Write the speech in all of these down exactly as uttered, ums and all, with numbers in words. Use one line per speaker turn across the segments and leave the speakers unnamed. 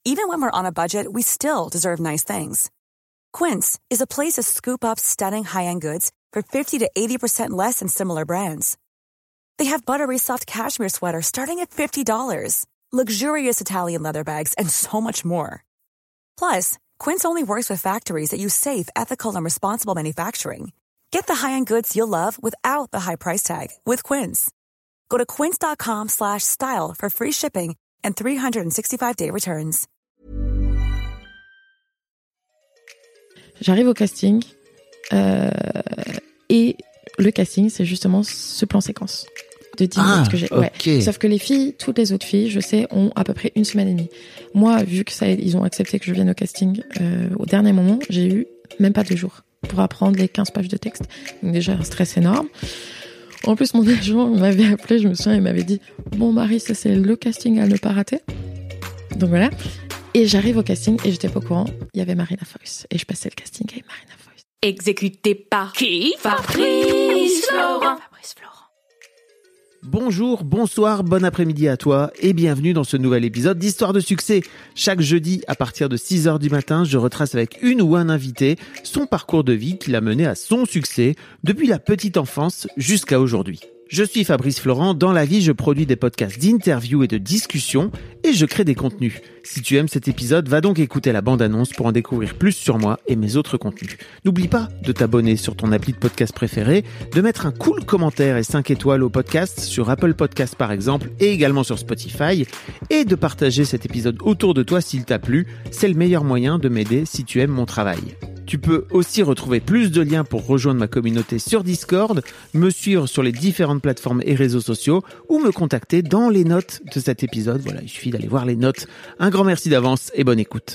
Even when we're on a budget, we still deserve nice things. Quince is a place to scoop up stunning high-end goods for fifty to eighty percent less than similar brands. They have buttery soft cashmere sweaters starting at fifty dollars, luxurious Italian leather bags, and so much more. Plus, Quince only works with factories that use safe, ethical, and responsible manufacturing. Get the high-end goods you'll love without the high price tag with Quince. Go to quince.com slash style for free shipping and three sixty-five day returns.
J'arrive au casting euh, et le casting, c'est justement ce plan séquence de dix
ah,
minutes que j'ai. Ouais.
Okay.
Sauf que les filles, toutes les autres filles, je sais, ont à peu près une semaine et demie. Moi, vu que ça, ils ont accepté que je vienne au casting euh, au dernier moment, j'ai eu même pas deux jours pour apprendre les quinze pages de texte. Donc déjà, un stress énorme. En plus, mon agent m'avait appelé, je me souviens, il m'avait dit « Bon, Marie, ça c'est le casting à ne pas rater. » Donc voilà. Et j'arrive au casting et j'étais pas au courant. Il y avait Marina Foïs. Et je passais le casting avec Marina Foïs.
Exécuté par qui? Fabrice Florent. Fabrice Florent.
Bonjour, bonsoir, bon après-midi à toi et bienvenue dans ce nouvel épisode d'Histoire de succès. Chaque jeudi à partir de six heures du matin, je retrace avec une ou un invité son parcours de vie qui l'a mené à son succès depuis la petite enfance jusqu'à aujourd'hui. Je suis Fabrice Florent, dans la vie je produis des podcasts d'interviews et de discussions et je crée des contenus. Si tu aimes cet épisode, va donc écouter la bande-annonce pour en découvrir plus sur moi et mes autres contenus. N'oublie pas de t'abonner sur ton appli de podcast préféré, de mettre un cool commentaire et cinq étoiles au podcast sur Apple Podcasts par exemple et également sur Spotify et de partager cet épisode autour de toi s'il t'a plu. C'est le meilleur moyen de m'aider si tu aimes mon travail. Tu peux aussi retrouver plus de liens pour rejoindre ma communauté sur Discord, me suivre sur les différentes plateformes et réseaux sociaux ou me contacter dans les notes de cet épisode. Voilà, il suffit d'aller voir les notes. Un grand merci d'avance et bonne écoute.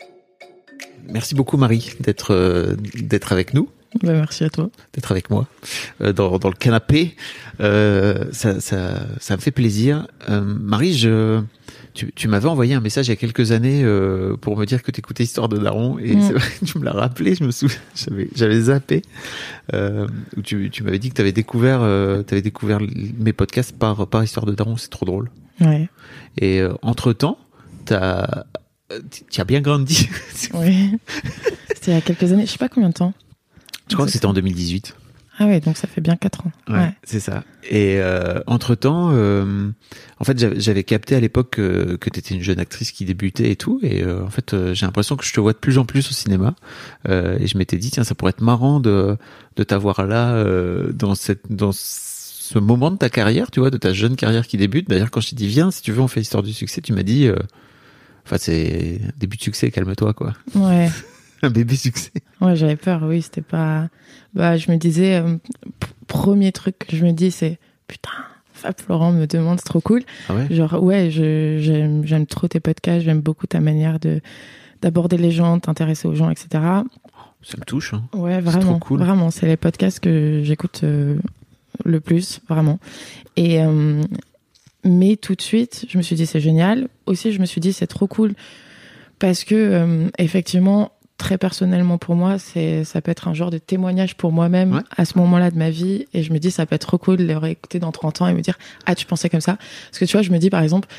Merci beaucoup Marie d'être euh, d'être avec nous.
Ben, merci à toi.
D'être avec moi euh, dans, dans le canapé. Euh, ça, ça, ça me fait plaisir. Euh, Marie, je... Tu, tu m'avais envoyé un message il y a quelques années euh, pour me dire que t'écoutais Histoire de Daron et mmh. c'est vrai que tu me l'as rappelé, je me souviens, j'avais, j'avais zappé. Euh, où tu, tu m'avais dit que t'avais découvert, euh, t'avais découvert mes podcasts par, par Histoire de Daron, c'est trop drôle.
Ouais.
Et euh, entre temps, t'as, tu as bien grandi.
Oui. C'était il y a quelques années, je sais pas combien de temps.
Je crois que c'était en deux mille dix-huit.
Ah ouais, donc ça fait bien quatre ans.
Ouais,
ouais.
C'est ça. Et euh, entre-temps, euh, en fait, j'avais, j'avais capté à l'époque que, que t'étais une jeune actrice qui débutait et tout. Et euh, en fait, euh, j'ai l'impression que je te vois de plus en plus au cinéma. Euh, et je m'étais dit, tiens, ça pourrait être marrant de, de t'avoir là euh, dans cette, dans ce moment de ta carrière, tu vois, de ta jeune carrière qui débute. D'ailleurs, quand je t'ai dit, viens, si tu veux, on fait Histoire du succès, tu m'as dit, euh, enfin, c'est début de succès, calme-toi, quoi.
Ouais.
Un bébé succès.
Ouais, j'avais peur, oui, c'était pas... Bah, je me disais, euh, p- premier truc que je me dis, c'est, putain, Fab Florent me demande, c'est trop cool.
Ah ouais?
Genre, ouais, je, j'aime, j'aime trop tes podcasts, j'aime beaucoup ta manière de, d'aborder les gens, t'intéresser aux gens, et cetera.
Ça me touche, hein.
Ouais, vraiment.
C'est trop cool.
Vraiment, c'est les podcasts que j'écoute euh, le plus, vraiment. Et, euh, mais tout de suite, je me suis dit, c'est génial. Aussi, je me suis dit, c'est trop cool parce que, euh, effectivement, très personnellement pour moi, c'est, ça peut être un genre de témoignage pour moi-même ouais. à ce moment-là de ma vie. Et je me dis, ça peut être trop cool de les réécouter dans trente ans et me dire, ah, tu pensais comme ça? Parce que tu vois, je me dis, par exemple,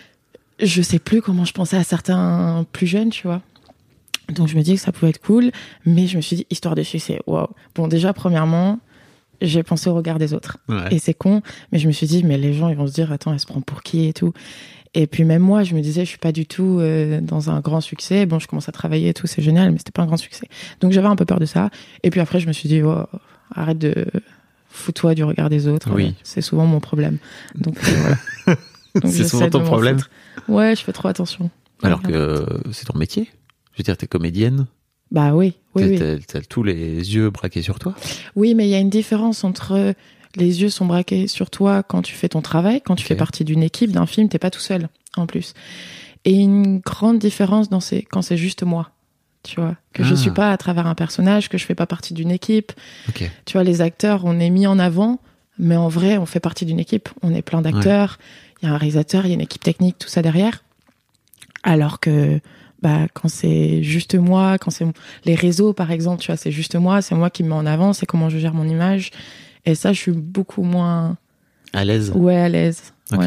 je sais plus comment je pensais à certains plus jeunes, tu vois. Donc je me dis que ça pouvait être cool, mais je me suis dit, Histoire de succès, waouh. Bon, déjà, premièrement, j'ai pensé au regard des autres. Ouais. Et c'est con, mais je me suis dit, mais les gens, ils vont se dire, attends, elle se prend pour qui et tout. Et puis même moi, je me disais, je suis pas du tout euh, dans un grand succès. Bon, je commence à travailler et tout, c'est génial, mais c'était pas un grand succès. Donc j'avais un peu peur de ça. Et puis après, je me suis dit, oh, arrête de fous-toi du regard des autres.
Oui.
Euh, c'est souvent mon problème. Donc euh, voilà. Donc,
c'est souvent ton problème.
Ouais, je fais trop attention.
Alors que euh, c'est ton métier. Je veux dire, t'es comédienne.
Bah oui, oui,
t'as,
oui.
T'as, t'as tous les yeux braqués sur toi.
Oui, mais il y a une différence entre les yeux sont braqués sur toi quand tu fais ton travail, quand tu okay. fais partie d'une équipe, d'un film, t'es pas tout seul, en plus. Et une grande différence dans ces, quand c'est juste moi, tu vois. Que ah. je suis pas à travers un personnage, que je fais pas partie d'une équipe. Okay. Tu vois, les acteurs, on est mis en avant, mais en vrai, on fait partie d'une équipe. On est plein d'acteurs, il ouais. y a un réalisateur, il y a une équipe technique, tout ça derrière. Alors que, bah, quand c'est juste moi, quand c'est les réseaux, par exemple, tu vois, c'est juste moi, c'est moi qui me mets en avant, c'est comment je gère mon image. Et ça, je suis beaucoup moins...
À l'aise.
Ouais, à l'aise.
Ok.
Ouais.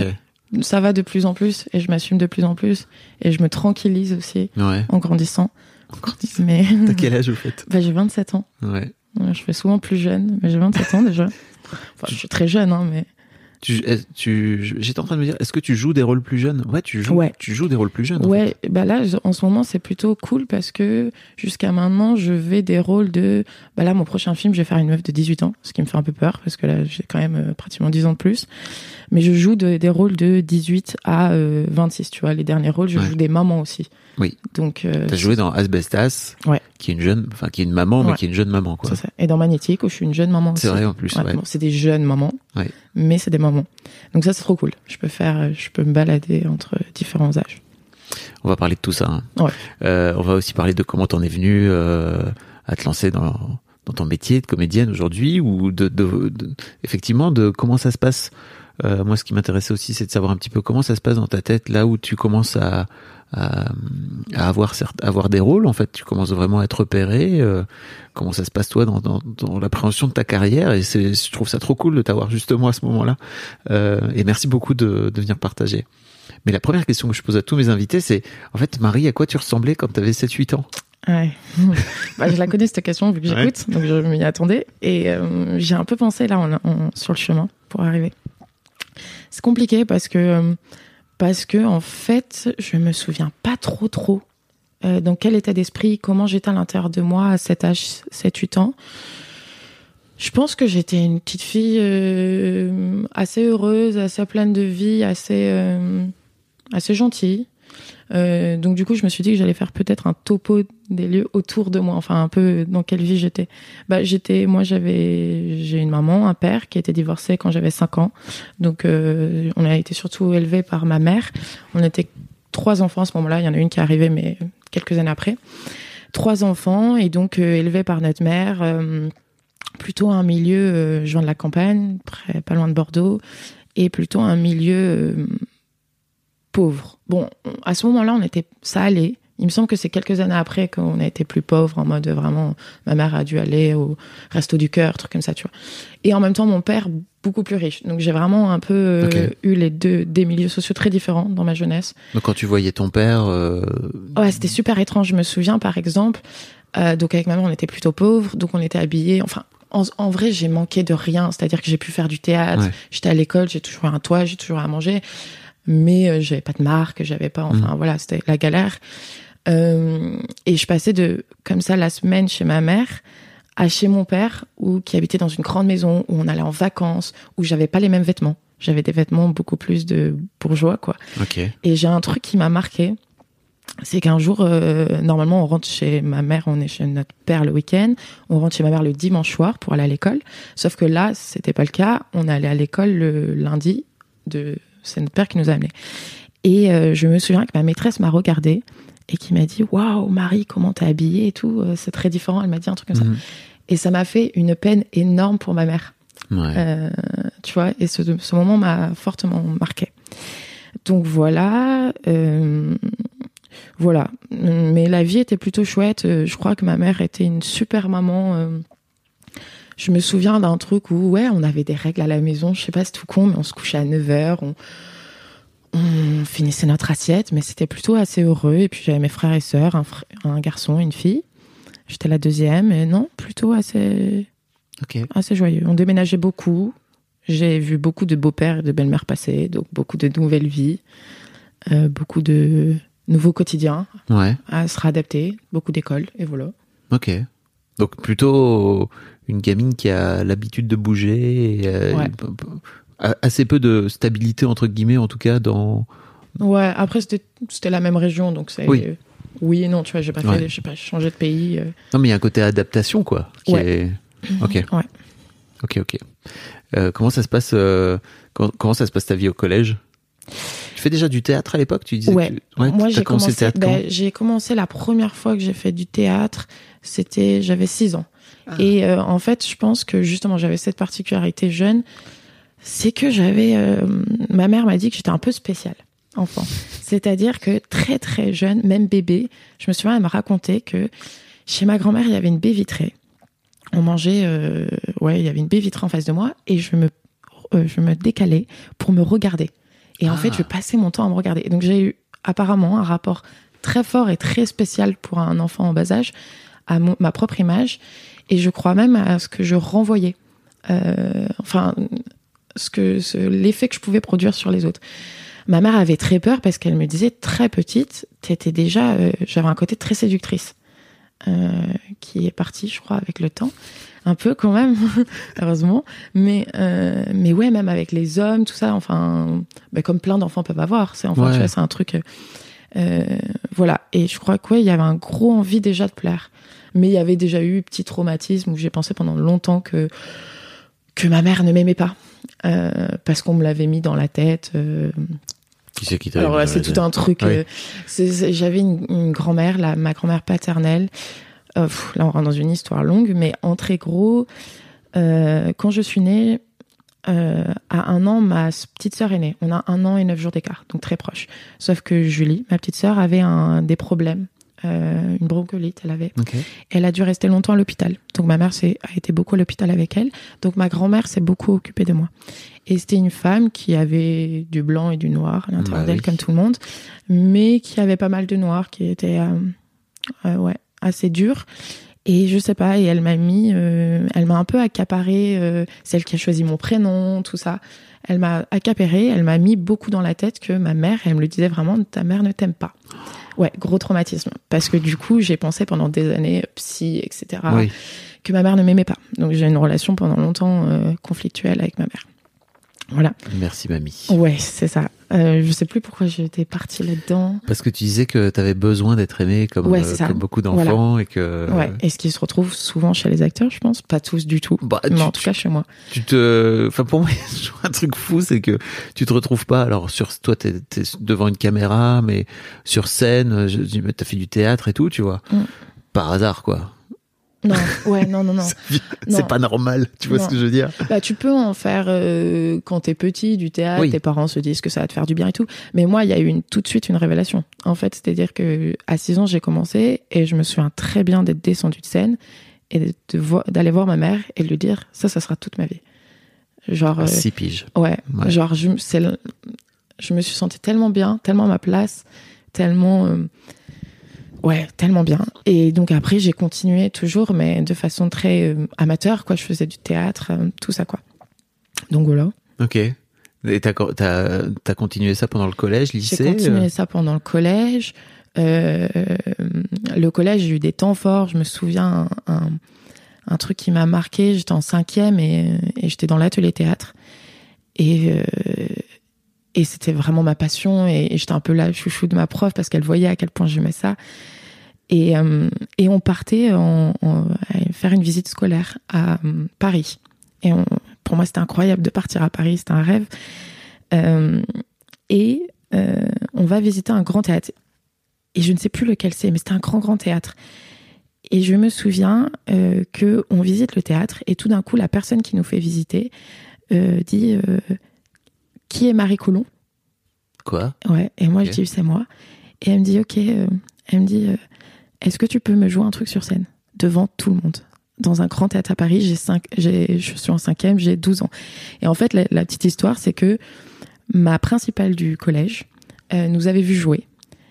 ça va de plus en plus et je m'assume de plus en plus et je me tranquillise aussi
Ouais.
en grandissant. Mais
T'as quel âge au fait?
bah, j'ai vingt-sept ans.
Ouais.
Je fais souvent plus jeune, mais j'ai vingt-sept ans déjà. Enfin, je suis très jeune, hein, mais...
Tu, est- tu, j'étais en train de me dire, est-ce que tu joues des rôles plus jeunes? Ouais, tu joues,
Ouais.
tu joues des rôles plus jeunes. en
Ouais, bah là, en ce moment, c'est plutôt cool parce que jusqu'à maintenant, je vais des rôles de... Bah là, mon prochain film, je vais faire une meuf de dix-huit ans, ce qui me fait un peu peur parce que là, j'ai quand même euh, pratiquement dix ans de plus. Mais je joue de, des rôles de dix-huit à euh, vingt-six, tu vois. Les derniers rôles, je
Ouais.
joue des mamans aussi.
Oui.
Donc, euh,
T'as joué dans Asbestas,
Ouais.
qui est une jeune, enfin qui est une maman, mais
Ouais.
qui est une jeune maman, quoi.
c'est ça. Et dans Magnétique, où je suis une jeune maman aussi.
C'est vrai en plus.
Ouais,
Ouais.
bon, c'est des jeunes mamans,
Ouais.
mais c'est des mamans. Donc ça, c'est trop cool. Je peux faire, je peux me balader entre différents âges.
On va parler de tout ça. Hein.
Ouais.
Euh, on va aussi parler de comment t'en es venue euh, à te lancer dans, dans ton métier de comédienne aujourd'hui, ou de, de, de, effectivement de comment ça se passe. Euh, moi, ce qui m'intéressait aussi, c'est de savoir un petit peu comment ça se passe dans ta tête, là où tu commences à, à, à avoir certes, à avoir des rôles. En fait, tu commences vraiment à être repéré. Euh, comment ça se passe toi dans, dans, dans l'appréhension de ta carrière? Et c'est, je trouve ça trop cool de t'avoir justement à ce moment-là. Euh, et merci beaucoup de, de venir partager. Mais la première question que je pose à tous mes invités, c'est en fait, Marie, à quoi tu ressemblais quand tu avais sept huit ans?
Ouais. Bah, je la connais cette question vu que j'écoute, ouais. Donc je m'y attendais. Et euh, j'ai un peu pensé là en, en, sur le chemin pour arriver. C'est compliqué parce que, parce que en fait, je me souviens pas trop trop euh, dans quel état d'esprit, comment j'étais à l'intérieur de moi à cet âge, sept huit ans. Je pense que j'étais une petite fille euh, assez heureuse, assez pleine de vie, assez, euh, assez gentille. Euh, donc du coup, je me suis dit que j'allais faire peut-être un topo des lieux autour de moi, enfin un peu dans quelle vie j'étais. Bah j'étais, moi j'avais, j'ai une maman, un père qui était divorcé quand j'avais cinq ans. Donc euh, on a été surtout élevés par ma mère. On était trois enfants à ce moment-là. Il y en a une qui est arrivée, mais quelques années après. Trois enfants et donc euh, élevés par notre mère. Euh, plutôt un milieu, euh, je viens de la campagne, près, pas loin de Bordeaux, et plutôt un milieu euh, pauvre. Bon, à ce moment-là, on était, ça allait. Il me semble que c'est quelques années après qu'on a été plus pauvre, en mode vraiment, ma mère a dû aller au resto du cœur, truc comme ça, tu vois. Et en même temps, mon père, beaucoup plus riche. Donc j'ai vraiment un peu euh, okay. eu les deux, des milieux sociaux très différents dans ma jeunesse.
Donc quand tu voyais ton père... Euh...
Ouais, c'était super étrange. Je me souviens, par exemple, euh, donc avec ma mère, on était plutôt pauvres, donc on était habillés, enfin... En, en vrai, j'ai manqué de rien. C'est-à-dire que j'ai pu faire du théâtre. Ouais. J'étais à l'école, j'ai toujours un toit, j'ai toujours à manger. Mais euh, j'avais pas de marque, j'avais pas... Enfin, mmh. voilà, c'était la galère. Euh, et je passais de, comme ça, la semaine chez ma mère à chez mon père, où, qui habitait dans une grande maison, où on allait en vacances, où j'avais pas les mêmes vêtements. J'avais des vêtements beaucoup plus de bourgeois, quoi.
Okay.
Et j'ai un truc qui m'a marqué. C'est qu'un jour, euh, normalement, on rentre chez ma mère, on est chez notre père le week-end, on rentre chez ma mère le dimanche soir pour aller à l'école. Sauf que là, c'était pas le cas. On allait à l'école le lundi. De, c'est notre père qui nous a amenés. Et euh, je me souviens que ma maîtresse m'a regardée et qui m'a dit « Waouh, Marie, comment t'es habillée et tout, c'est très différent. » Elle m'a dit un truc comme mmh. ça. Et ça m'a fait une peine énorme pour ma mère.
Ouais.
Euh, tu vois, et ce, ce moment m'a fortement marqué. Donc voilà... Euh, Voilà, mais la vie était plutôt chouette. Je crois que ma mère était une super maman. Je me souviens d'un truc où, ouais, on avait des règles à la maison. Je sais pas, c'est tout con, mais on se couchait à neuf heures. On, on finissait notre assiette, mais c'était plutôt assez heureux. Et puis j'avais mes frères et sœurs, un, fr- un garçon, une fille. J'étais la deuxième, et non, plutôt assez,
okay.
assez joyeux. On déménageait beaucoup. J'ai vu beaucoup de beaux-pères et de belles-mères passer, donc beaucoup de nouvelles vies, euh, beaucoup de... nouveau quotidien,
ouais.
à se réadapter, beaucoup d'écoles, et voilà.
Ok. Donc plutôt une gamine qui a l'habitude de bouger, et euh,
ouais.
assez peu de stabilité, entre guillemets, en tout cas, dans...
Ouais, après, c'était, c'était la même région, donc c'est... Oui, oui et non, tu vois, j'ai pas fait, ouais. j'ai pas changé de pays. Euh...
Non, mais il y a un côté adaptation, quoi. Qui
ouais.
est... Ok.
Ouais.
Ok, ok. Euh, comment ça se passe, euh, comment, comment ça se passe ta vie au collège ? Tu fais déjà du théâtre à l'époque, tu disais
ouais.
que tu... ouais,
moi j'ai commencé,
commencé le théâtre
ben, j'ai commencé la première fois que j'ai fait du théâtre, c'était j'avais six ans. Ah. Et euh, en fait, je pense que justement j'avais cette particularité jeune, c'est que j'avais euh, ma mère m'a dit que j'étais un peu spéciale enfant. C'est-à-dire que très très jeune, même bébé, je me souviens elle m'a raconté que chez ma grand-mère, il y avait une baie vitrée. On mangeait euh, ouais, il y avait une baie vitrée en face de moi et je me euh, je me décalais pour me regarder. Et en
Ah.
fait, je passais mon temps à me regarder. Et donc, j'ai eu apparemment un rapport très fort et très spécial pour un enfant en bas âge à mon, ma propre image. Et je crois même à ce que je renvoyais. Euh, enfin, ce que, ce, l'effet que je pouvais produire sur les autres. Ma mère avait très peur parce qu'elle me disait, très petite, t'étais déjà, euh, j'avais un côté très séductrice, euh, qui est parti, je crois, avec le temps. Un peu quand même, heureusement. Mais, euh, mais ouais, même avec les hommes, tout ça, enfin, bah, comme plein d'enfants peuvent avoir. C'est, enfin,
Ouais.
tu vois, c'est un truc, euh, voilà. Et je crois que, ouais, il y avait un gros envie déjà de plaire. Mais il y avait déjà eu petit traumatisme où j'ai pensé pendant longtemps que, que ma mère ne m'aimait pas. Euh, parce qu'on me l'avait mis dans la tête. Euh...
Qui c'est qui t'avait
Alors là, c'est tout un truc.
Oui.
Euh, c'est, c'est, j'avais une, une grand-mère, la, ma grand-mère paternelle. Euh, pff, là, on rentre dans une histoire longue, mais en très gros, euh, quand je suis née, euh, à un an, ma petite sœur est née. On a un an et neuf jours d'écart, donc très proche. Sauf que Julie, ma petite sœur, avait un, des problèmes. Euh, une bronchiolite, elle avait.
Okay.
Elle a dû rester longtemps à l'hôpital. Donc ma mère s'est, a été beaucoup à l'hôpital avec elle. Donc ma grand-mère s'est beaucoup occupée de moi. Et c'était une femme qui avait du blanc et du noir à l'intérieur
bah
d'elle,
oui.
comme tout le monde, mais qui avait pas mal de noir, qui était euh, euh, ouais, assez dur. Et je sais pas, et elle m'a mis, euh, elle m'a un peu accaparé, euh, celle qui a choisi mon prénom, tout ça. Elle m'a accaparé, elle m'a mis beaucoup dans la tête que ma mère, elle me le disait vraiment, ta mère ne t'aime pas. Ouais, gros traumatisme. Parce que du coup, j'ai pensé pendant des années, psy, et cetera,
Oui.
que ma mère ne m'aimait pas. Donc j'ai une relation pendant longtemps euh, conflictuelle avec ma mère. Voilà.
Merci mamie.
Ouais, c'est ça. Euh, je sais plus pourquoi j'étais partie là-dedans.
Parce que tu disais que tu avais besoin d'être aimé comme,
Ouais,
euh,
c'est ça.
comme beaucoup d'enfants
Voilà.
et que.
Ouais, et ce qui se retrouve souvent chez les acteurs, je pense. Pas tous du tout.
Bah,
mais
tu-
en tout cas chez moi.
Tu te, enfin pour moi, il y a toujours un truc fou, c'est que tu te retrouves pas. Alors sur toi, t'es, t'es devant une caméra, mais sur scène, je dis, mais t'as fait du théâtre et tout, tu vois.
Mm.
Par hasard, quoi.
Non, ouais, non, non, non.
C'est, c'est
Non.
pas normal, tu vois
Non.
ce que je veux dire.
Bah, tu peux en faire euh, quand t'es petit, du théâtre,
Oui.
tes parents se disent que ça va te faire du bien et tout. Mais moi, il y a eu une, tout de suite une révélation. En fait, c'est-à-dire que à six ans, j'ai commencé et je me souviens très bien d'être descendue de scène et de, de vo- d'aller voir ma mère et de lui dire ça, ça sera toute ma vie. Genre, euh,
Six piges.
ouais,
Ouais.
genre, je, c'est le- je me suis sentie tellement bien, tellement à ma place, tellement. euh, Ouais, tellement bien. Et donc après, j'ai continué toujours, mais de façon très euh, amateur, quoi. Je faisais du théâtre, euh, tout ça, quoi. Donc voilà.
Ok. Et t'as, t'as, t'as continué ça pendant le collège, lycée.
J'ai continué
euh
ça pendant le collège. Euh, le collège, j'ai eu des temps forts. Je me souviens un, un, un truc qui m'a marqué. J'étais en cinquième et, et j'étais dans l'atelier théâtre. Et, euh, et c'était vraiment ma passion. Et, et j'étais un peu la chouchou de ma prof parce qu'elle voyait à quel point j'aimais ça. Et, euh, et on partait en, en, à faire une visite scolaire à euh, Paris. Et on, pour moi, c'était incroyable de partir à Paris. C'était un rêve. Euh, et euh, on va visiter un grand théâtre. Et je ne sais plus lequel c'est, mais c'était un grand, grand théâtre. Et je me souviens euh, qu'on visite le théâtre et tout d'un coup, la personne qui nous fait visiter euh, dit euh, « Qui est Marie Coulon ?»
Quoi?
Ouais, et moi
Ok.
je dis « C'est moi ». Et elle me dit « Ok ». Euh, elle me dit euh, « Est-ce que tu peux me jouer un truc sur scène devant tout le monde ?» Dans un grand théâtre à Paris, j'ai cinq, j'ai, je suis en cinquième, j'ai douze ans. Et en fait, la, la petite histoire, c'est que ma principale du collège euh, nous avait vu jouer.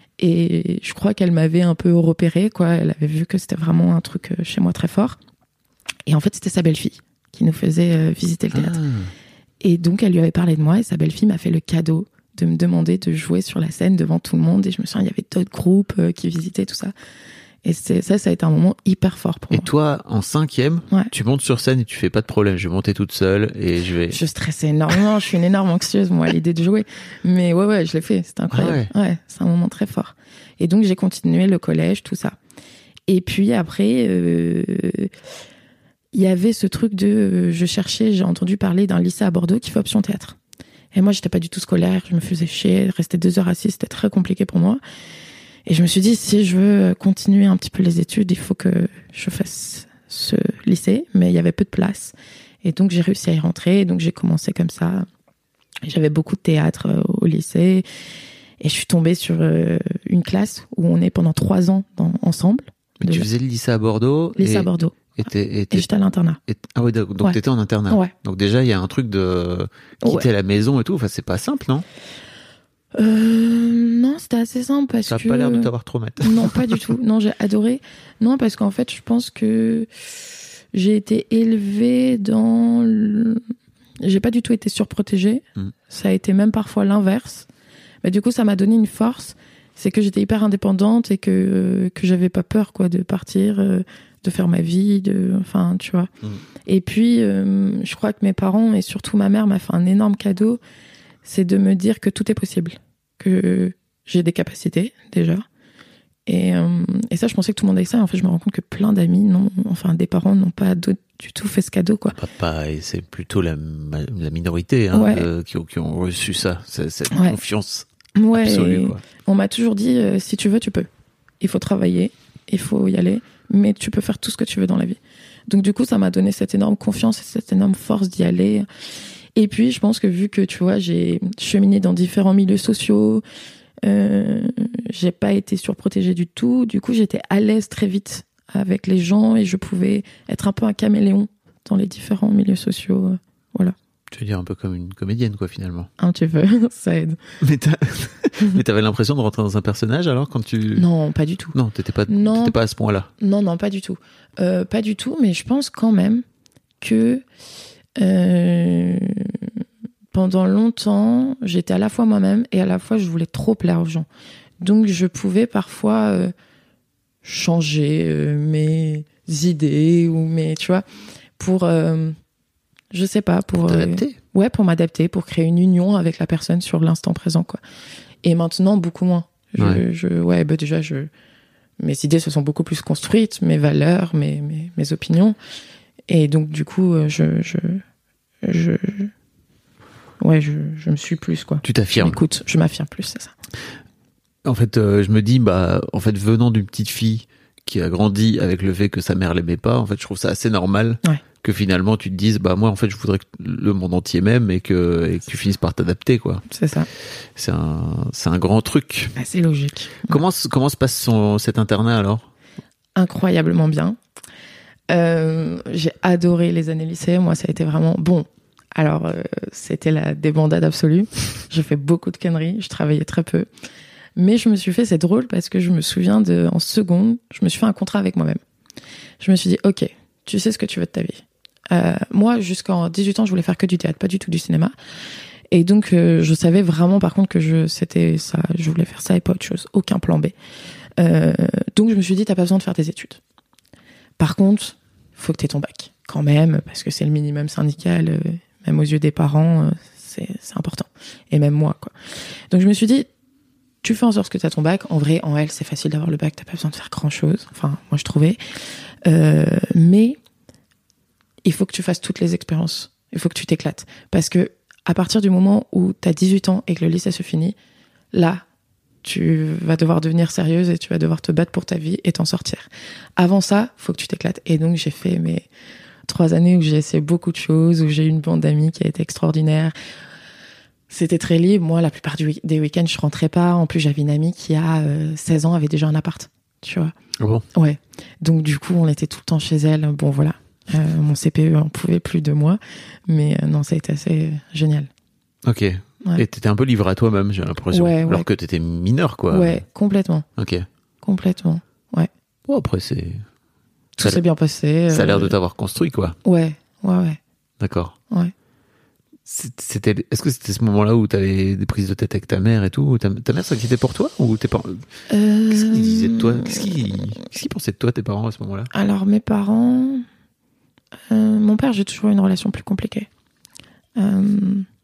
Et je crois qu'elle m'avait un peu repéré, quoi. Elle avait vu que c'était vraiment un truc euh, chez moi très fort. Et en fait, c'était sa belle-fille qui nous faisait euh, visiter le théâtre.
Ah.
Et donc, elle lui avait parlé de moi et sa belle-fille m'a fait le cadeau de me demander de jouer sur la scène devant tout le monde. Et je me souviens, il y avait d'autres groupes euh, qui visitaient tout ça. Et c'est, ça, ça a été un moment hyper fort pour
Et
moi.
toi, en cinquième,
Ouais.
tu montes sur scène et tu fais pas de problème. Je vais monter toute seule et je vais.
Je stressais énormément. Je suis une énorme anxieuse, moi, à l'idée de jouer. Mais ouais, ouais, je l'ai fait. C'était incroyable.
Ah
ouais. c'est un moment très fort. Et donc, j'ai continué le collège, tout ça. Et puis après, euh, il y avait ce truc de... euh, je cherchais, j'ai entendu parler d'un lycée à Bordeaux qui fait option théâtre. Et moi, j'étais pas du tout scolaire. Je me faisais chier. Rester deux heures assise, c'était très compliqué pour moi. Et je me suis dit, si je veux continuer un petit peu les études, il faut que je fasse ce lycée. Mais il y avait peu de place. Et donc, j'ai réussi à y rentrer. Et donc, j'ai commencé comme ça. Et j'avais beaucoup de théâtre euh, au lycée. Et je suis tombée sur euh, une classe où on est pendant trois ans dans, ensemble.
Mais tu faisais le lycée à Bordeaux.
Lycée
et,
à Bordeaux.
Et, t'es, et,
Et
t'es-
j'étais à l'internat.
et- ah ouais, donc donc
Ouais.
t'étais en internat.
Ouais.
Donc déjà, il y a un truc de quitter
Ouais.
la maison et tout. Enfin, c'est pas simple, non?
Euh, non, c'était assez simple parce
Ça
que...
n'a pas l'air de t'avoir traumatisé.
Non, pas du tout. Non, j'ai adoré. Non, parce qu'en fait, je pense que j'ai été élevée dans... Le... J'ai pas du tout été surprotégée. Mm. Ça a été même parfois l'inverse. Bah, du coup, ça m'a donné une force. C'est que j'étais hyper indépendante et que, euh, que j'avais pas peur, quoi, de partir, euh, de faire ma vie, de... Enfin, tu vois. Mm. Et puis, euh, je crois que mes parents, et surtout ma mère, m'a fait un énorme cadeau. C'est de me dire que tout est possible. Que j'ai des capacités, déjà. Et, euh, et ça, je pensais que tout le monde avait ça. Et en fait, je me rends compte que plein d'amis, non, enfin, des parents n'ont pas du tout fait ce cadeau, quoi.
Papa, et c'est plutôt la, la minorité hein, ouais. de, qui, qui ont reçu ça, cette ouais. confiance
ouais,
absolue. Quoi.
On m'a toujours dit, euh, si tu veux, tu peux. Il faut travailler, il faut y aller, mais tu peux faire tout ce que tu veux dans la vie. Donc, du coup, ça m'a donné cette énorme confiance et cette énorme force d'y aller. Et puis, je pense que vu que, tu vois, j'ai cheminé dans différents milieux sociaux, euh, j'ai pas été surprotégée du tout. Du coup, j'étais à l'aise très vite avec les gens et je pouvais être un peu un caméléon dans les différents milieux sociaux. Euh, voilà.
Tu veux dire un peu comme une comédienne, quoi, finalement.
Un petit peu, ça aide.
Mais, t'as... Mais t'avais l'impression de rentrer dans un personnage, alors, quand tu...
Non, pas du tout.
Non, t'étais pas, non. T'étais pas à ce point-là.
Non, non, pas du tout. Euh, pas du tout, mais je pense quand même que... Euh, pendant longtemps, j'étais à la fois moi-même et à la fois je voulais trop plaire aux gens. Donc je pouvais parfois euh, changer euh, mes idées ou mes, tu vois, pour, euh, je sais pas, pour,
pour t'adapter.
Euh, ouais, pour m'adapter, pour créer une union avec la personne sur l'instant présent, quoi. Et maintenant beaucoup moins. Je, ouais, je, ouais, bah déjà je, mes idées se sont beaucoup plus construites, mes valeurs, mes, mes, mes opinions. Et donc, du coup, je, je, je, ouais, je, je me suis plus, quoi.
Tu t'affirmes.
Écoute, je m'affirme plus, c'est ça.
En fait, euh, je me dis, bah, en fait, venant d'une petite fille qui a grandi avec le fait que sa mère l'aimait pas, en fait, je trouve ça assez normal
ouais.
que finalement tu te dises, bah, moi, en fait, je voudrais que le monde entier m'aime et que, et que tu finisses par t'adapter, quoi.
C'est ça.
C'est un, c'est un grand truc.
Ah, c'est logique.
Comment, comment se passe son, cet internat, alors?
Incroyablement bien. Euh, j'ai adoré les années lycée. Moi, ça a été vraiment bon. Alors, euh, c'était la débandade absolue. J'ai fait beaucoup de conneries. Je travaillais très peu. Mais je me suis fait, c'est drôle parce que je me souviens de, en seconde, je me suis fait un contrat avec moi-même. Je me suis dit, ok, tu sais ce que tu veux de ta vie. Euh, moi, jusqu'en dix-huit ans, je voulais faire que du théâtre, pas du tout du cinéma. Et donc, euh, je savais vraiment, par contre, que je, c'était ça, je voulais faire ça et pas autre chose. Aucun plan B. Euh, donc, je me suis dit, t'as pas besoin de faire des études. Par contre, faut que t'aies ton bac, quand même, parce que c'est le minimum syndical, euh, même aux yeux des parents, euh, c'est, c'est important. Et même moi, quoi. Donc, je me suis dit, tu fais en sorte que t'as ton bac. En vrai, en L, c'est facile d'avoir le bac, t'as pas besoin de faire grand chose. Enfin, moi, je trouvais. Euh, mais, il faut que tu fasses toutes les expériences. Il faut que tu t'éclates. Parce que, à partir du moment où t'as dix-huit ans et que le lycée se finit, là, tu vas devoir devenir sérieuse et tu vas devoir te battre pour ta vie et t'en sortir. Avant ça, faut que tu t'éclates. Et donc, j'ai fait mes trois années où j'ai essayé beaucoup de choses, où j'ai eu une bande d'amis qui a été extraordinaire. C'était très libre. Moi, la plupart du, des week-ends, je rentrais pas. En plus, j'avais une amie qui, à euh, seize ans, avait déjà un appart. Tu vois.
Ah bon?
Ouais. Donc, du coup, on était tout le temps chez elle. Bon, voilà. Euh, mon C P E en pouvait plus de moi. Mais euh, non, ça a été assez euh, génial.
Ok. Ouais. Et t'étais un peu livré à toi-même, j'ai l'impression.
Ouais,
alors
ouais.
que t'étais mineur, quoi.
Ouais, complètement.
Ok.
Complètement, ouais.
Bon, après, c'est...
Tout s'est bien passé.
Ça a l'air
euh...
de t'avoir construit, quoi.
Ouais, ouais, ouais.
D'accord.
Ouais.
C'était... Est-ce que c'était ce moment-là où t'avais des prises de tête avec ta mère et tout? Ta, ta mère s'inquiétait pour toi? Ou tes parents... Euh... Qu'est-ce qu'ils disaient de toi? Qu'est-ce qu'ils... Qu'est-ce qu'ils pensaient de toi, tes parents, à ce moment-là?
Alors, mes parents... Euh, mon père, j'ai toujours eu une relation plus compliquée. Euh...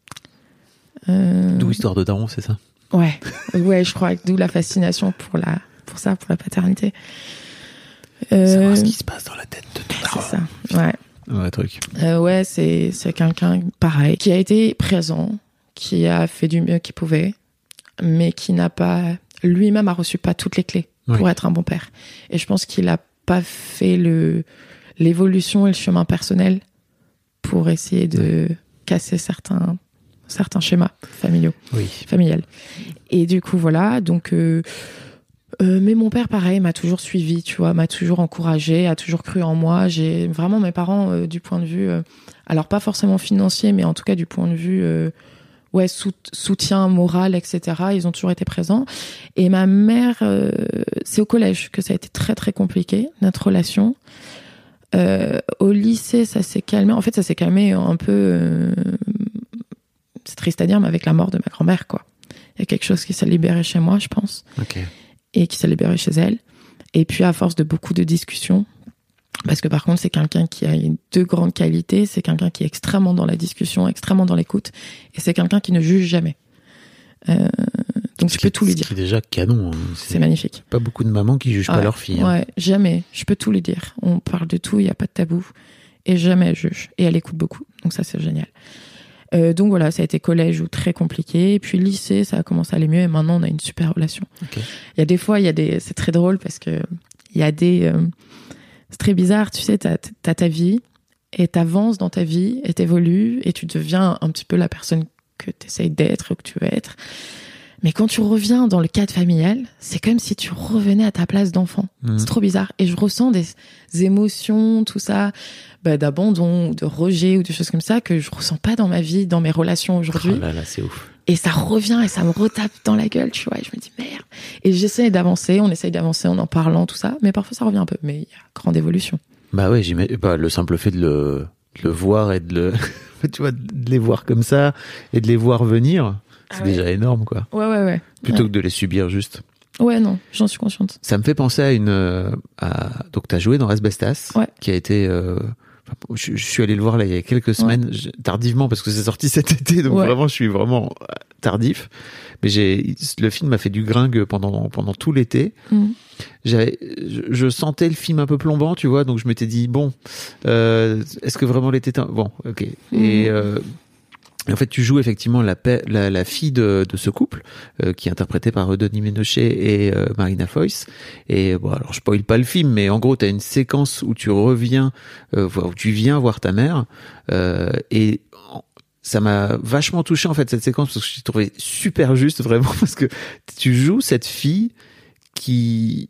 Euh...
D'où Histoire de daron, c'est ça?
Ouais, ouais, je crois, d'où la fascination pour la, pour ça, pour la paternité.
Euh... Savoir ce qui se passe dans la tête de ton daron.
C'est ça, ouais.
Ouais, truc.
Euh, ouais, c'est, c'est quelqu'un pareil, qui a été présent, qui a fait du mieux qu'il pouvait, mais qui n'a pas, lui-même a reçu pas toutes les clés oui. pour être un bon père. Et je pense qu'il a pas fait le, l'évolution et le chemin personnel pour essayer de oui. casser certains, certains schémas familiaux,
oui.
familiales. Et du coup, voilà, donc, euh, euh, mais mon père, pareil, m'a toujours suivi, tu vois, m'a toujours encouragé, a toujours cru en moi. J'ai vraiment mes parents, euh, du point de vue, euh, alors pas forcément financier, mais en tout cas du point de vue, euh, ouais, sou- soutien moral, et cetera. Ils ont toujours été présents. Et ma mère, euh, c'est au collège que ça a été très très compliqué, notre relation. Euh, au lycée, ça s'est calmé. En fait, ça s'est calmé un peu. Euh, c'est triste à dire, mais avec la mort de ma grand-mère, quoi. Il y a quelque chose qui s'est libéré chez moi, je pense,
Okay.
et qui s'est libéré chez elle. Et puis, à force de beaucoup de discussions, parce que par contre, c'est quelqu'un qui a une, deux grandes qualités. C'est quelqu'un qui est extrêmement dans la discussion, extrêmement dans l'écoute, et c'est quelqu'un qui ne juge jamais. Euh, donc,
Ce
je peux
qui,
tout lui
ce
dire.
qui est déjà canon. Hein.
C'est magnifique.
Pas beaucoup de mamans qui jugent
Ouais,
pas leur fille. Hein.
Ouais, jamais. Je peux tout lui dire. On parle de tout, il n'y a pas de tabou. Et jamais elle juge. Et elle écoute beaucoup. Donc ça, c'est génial. Euh, donc voilà, ça a été collège ou très compliqué. Et puis lycée, ça a commencé à aller mieux. Et maintenant, on a une super relation.
Okay.
Il y a des fois, il y a des, c'est très drôle parce que il y a des, euh, c'est très bizarre. Tu sais, t'as, t'as ta vie et t'avances dans ta vie et t'évolues et tu deviens un petit peu la personne que t'essayes d'être ou que tu veux être. Mais quand tu reviens dans le cadre familial, c'est comme si tu revenais à ta place d'enfant. Mmh. C'est trop bizarre. Et je ressens des, des émotions, tout ça, bah, d'abandon, de rejet ou des choses comme ça que je ressens pas dans ma vie, dans mes relations aujourd'hui.
Oh là là, c'est ouf.
Et ça revient et ça me retape dans la gueule, tu vois. Et je me dis merde. Et j'essaie d'avancer, on essaye d'avancer en en parlant, tout ça. Mais parfois ça revient un peu. Mais il y a grande évolution.
Bah ouais, j'imagine, bah, le simple fait de le, de le voir et de le, tu vois, de les voir comme ça et de les voir venir. C'est ah ouais. déjà énorme, quoi.
Ouais, ouais, ouais.
Plutôt
ouais.
que de les subir juste.
Ouais, non, j'en suis consciente.
Ça me fait penser à une... À... Donc, t'as joué dans Asbestas,
ouais.
qui a été... Euh... Je, je suis allé le voir là il y a quelques semaines, ouais. je... tardivement, parce que c'est sorti cet été, donc ouais. vraiment, je suis vraiment tardif. Mais j'ai... le film m'a fait du gringue pendant, pendant tout l'été. Mmh. J'avais... Je... je sentais le film un peu plombant, tu vois, donc je m'étais dit, bon, euh... est-ce que vraiment l'été... Bon, ok. Mmh. Et... Euh... En fait, tu joues effectivement la, la, la fille de, de ce couple, euh, qui est interprétée par Denis Ménochet et euh, Marina Foïs. Et bon, alors je spoil pas le film, mais en gros, t'as une séquence où tu reviens, euh, où tu viens voir ta mère, euh, et ça m'a vachement touché en fait cette séquence parce que je l'ai trouvé super juste vraiment parce que tu joues cette fille qui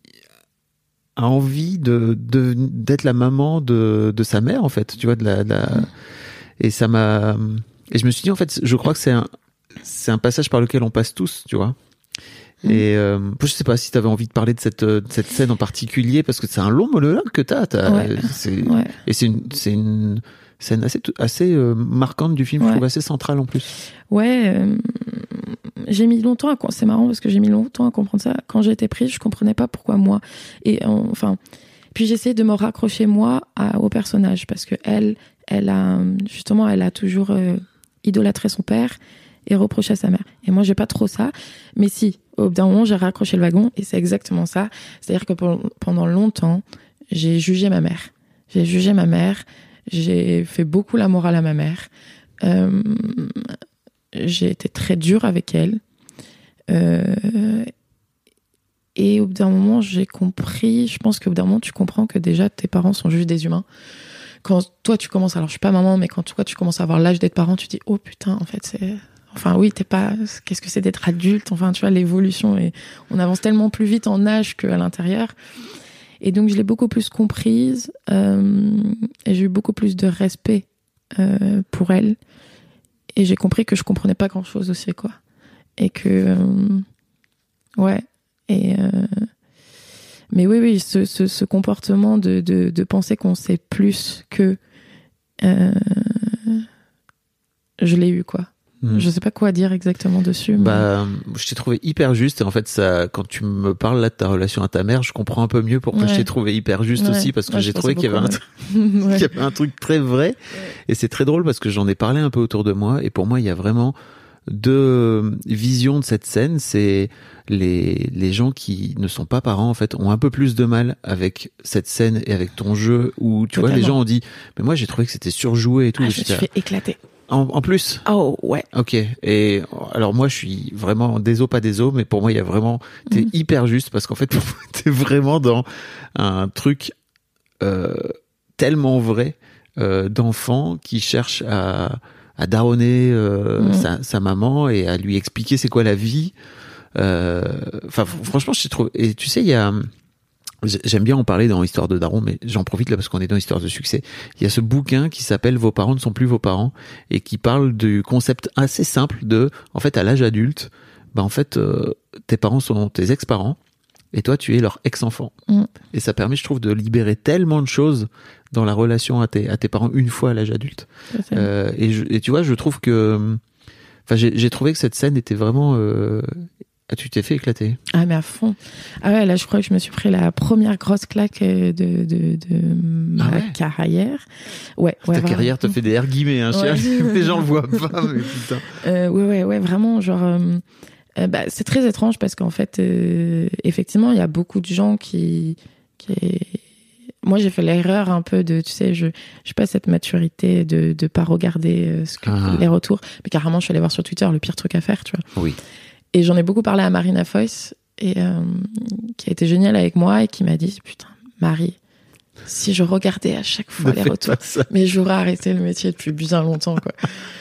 a envie de, de d'être la maman de, de sa mère en fait, tu vois, de la, de la... et ça m'a Et je me suis dit, en fait, je crois que c'est un, c'est un passage par lequel on passe tous, tu vois. Mmh. Et euh, je sais pas si tu avais envie de parler de cette, de cette scène en particulier, parce que c'est un long monologue que tu as.
Ouais.
C'est,
ouais.
Et c'est une, c'est une scène assez, assez euh, marquante du film, ouais. je trouve assez centrale en plus.
Ouais, euh, j'ai mis longtemps à... C'est marrant parce que j'ai mis longtemps à comprendre ça. Quand j'ai été prise, je comprenais pas pourquoi moi. Et euh, enfin... Puis j'essayais de me raccrocher, moi, à, au personnage, parce que elle, elle a... Justement, elle a toujours... Euh, idolâtrer son père et reprocher à sa mère. Et moi, j'ai pas trop ça. Mais si, au bout d'un moment, j'ai raccroché le wagon et c'est exactement ça. C'est-à-dire que pendant longtemps, j'ai jugé ma mère. J'ai jugé ma mère. J'ai fait beaucoup la morale à ma mère. Euh, j'ai été très dure avec elle. Euh, et au bout d'un moment, j'ai compris, je pense qu'au bout d'un moment, tu comprends que déjà, tes parents sont juste des humains. Quand toi tu commences, alors je suis pas maman, mais quand toi tu commences à avoir l'âge d'être parent, tu dis oh putain, en fait c'est, enfin oui t'es pas, qu'est-ce que c'est d'être adulte, enfin tu vois l'évolution et on avance tellement plus vite en âge qu'à l'intérieur. Et donc je l'ai beaucoup plus comprise euh, et j'ai eu beaucoup plus de respect euh, pour elle et j'ai compris que je comprenais pas grand chose aussi quoi et que euh, ouais et euh, mais oui, oui, ce, ce, ce comportement de, de, de penser qu'on sait plus que... Euh, je l'ai eu, quoi. Mmh. Je sais pas quoi dire exactement dessus. Mais... Bah,
je t'ai trouvé hyper juste. Et en fait, ça, quand tu me parles là de ta relation à ta mère, je comprends un peu mieux pourquoi ouais. je t'ai trouvé hyper juste ouais. aussi. Parce que ouais, j'ai trouvé qu'il y, avait un truc, ouais. qu'il y avait un truc très vrai. Ouais. Et c'est très drôle parce que j'en ai parlé un peu autour de moi. Et pour moi, il y a vraiment... deux visions de cette scène. C'est les les gens qui ne sont pas parents en fait ont un peu plus de mal avec cette scène et avec ton jeu où tu Totalement. vois les gens ont dit mais moi j'ai trouvé que c'était surjoué et tout.
Ah, je me suis fait éclater.
En, en plus.
Oh ouais.
Ok. Et alors moi je suis vraiment déso pas déso mais pour moi il y a vraiment t'es mmh. hyper juste parce qu'en fait pour moi, t'es vraiment dans un truc euh, tellement vrai euh, d'enfant qui cherche à à daronner euh, mmh. sa, sa maman et à lui expliquer c'est quoi la vie. Enfin, euh, franchement, je trouve. Et tu sais, il y a J'aime bien en parler dans Histoire de Daron, mais j'en profite là parce qu'on est dans Histoire de succès. Il y a ce bouquin qui s'appelle Vos parents ne sont plus vos parents et qui parle du concept assez simple de, en fait, à l'âge adulte, bah en fait, euh, tes parents sont tes ex-parents et toi, tu es leur ex-enfant. Mm. Et ça permet, je trouve, de libérer tellement de choses dans la relation à tes, à tes parents une fois à l'âge adulte. Euh, et, je, et tu vois, je trouve que, enfin, j'ai, j'ai trouvé que cette scène était vraiment. Euh, Ah, tu t'es fait éclater.
Ah, mais à fond. Ah ouais, là, je crois que je me suis pris la première grosse claque de, de, de ma ah ouais. carrière. Ouais,
Ta
ouais,
carrière te fait des R guillemets, hein, ouais. Les gens le voient pas, mais putain.
Euh, ouais, ouais, ouais, vraiment, genre, euh, euh, bah, c'est très étrange parce qu'en fait, euh, effectivement, il y a beaucoup de gens qui, qui, moi, j'ai fait l'erreur un peu de, tu sais, je, j'ai pas cette maturité de, de pas regarder euh, ce que, ah. les retours. Mais carrément, je suis allée voir sur Twitter le pire truc à faire, tu vois.
Oui.
Et j'en ai beaucoup parlé à Marina Foïs, et, euh, qui a été géniale avec moi et qui m'a dit, putain, Marie, si je regardais à chaque fois ne les retours, mais j'aurais arrêté le métier depuis bien longtemps, quoi.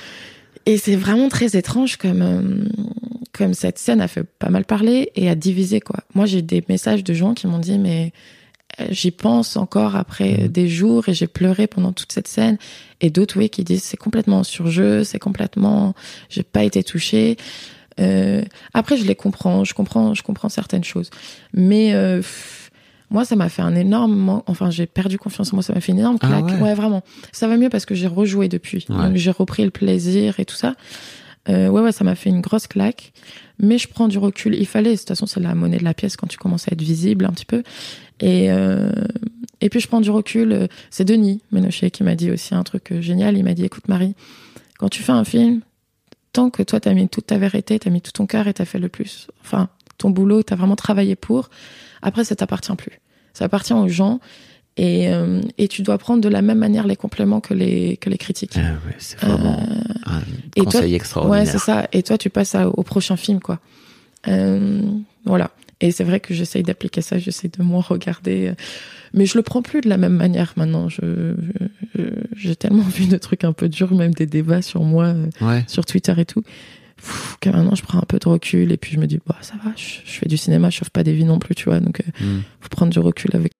Et c'est vraiment très étrange comme, euh, comme cette scène a fait pas mal parler et a divisé, quoi. Moi, j'ai des messages de gens qui m'ont dit, mais j'y pense encore après mmh. des jours et j'ai pleuré pendant toute cette scène. Et d'autres, oui, qui disent, c'est complètement en surjeu, c'est complètement, j'ai pas été touchée. Euh, après, je les comprends, je comprends, je comprends certaines choses. Mais euh, pff, moi, ça m'a fait un énorme... Enfin, j'ai perdu confiance en moi, ça m'a fait une énorme claque. Ah ouais. ouais, vraiment. Ça va mieux parce que j'ai rejoué depuis. Ouais. Donc, j'ai repris le plaisir et tout ça. Euh, ouais, ouais, ça m'a fait une grosse claque. Mais je prends du recul. Il fallait, de toute façon, c'est la monnaie de la pièce quand tu commences à être visible un petit peu. Et, euh, et puis, je prends du recul. C'est Denis Ménochet qui m'a dit aussi un truc génial. Il m'a dit, écoute, Marie, quand tu fais un film... tant que toi, t'as mis toute ta vérité, t'as mis tout ton cœur et t'as fait le plus. Enfin, ton boulot, t'as vraiment travaillé pour. Après, ça t'appartient plus. Ça appartient aux gens. Et, euh, et tu dois prendre de la même manière les compliments que les, que les critiques.
Ah ouais, c'est vraiment euh, un et conseil
toi,
extraordinaire.
Ouais, c'est ça. Et toi, tu passes à, au prochain film, quoi. Euh, voilà. Et c'est vrai que j'essaye d'appliquer ça, j'essaye de moins regarder. Mais je le prends plus de la même manière maintenant. Je, je, j'ai tellement vu de trucs un peu durs, même des débats sur moi, ouais. sur Twitter et tout, pff, que maintenant je prends un peu de recul et puis je me dis, bah ça va, je, je fais du cinéma, je sauve pas des vies non plus, tu vois. Donc, euh, mm. faut prendre du recul avec.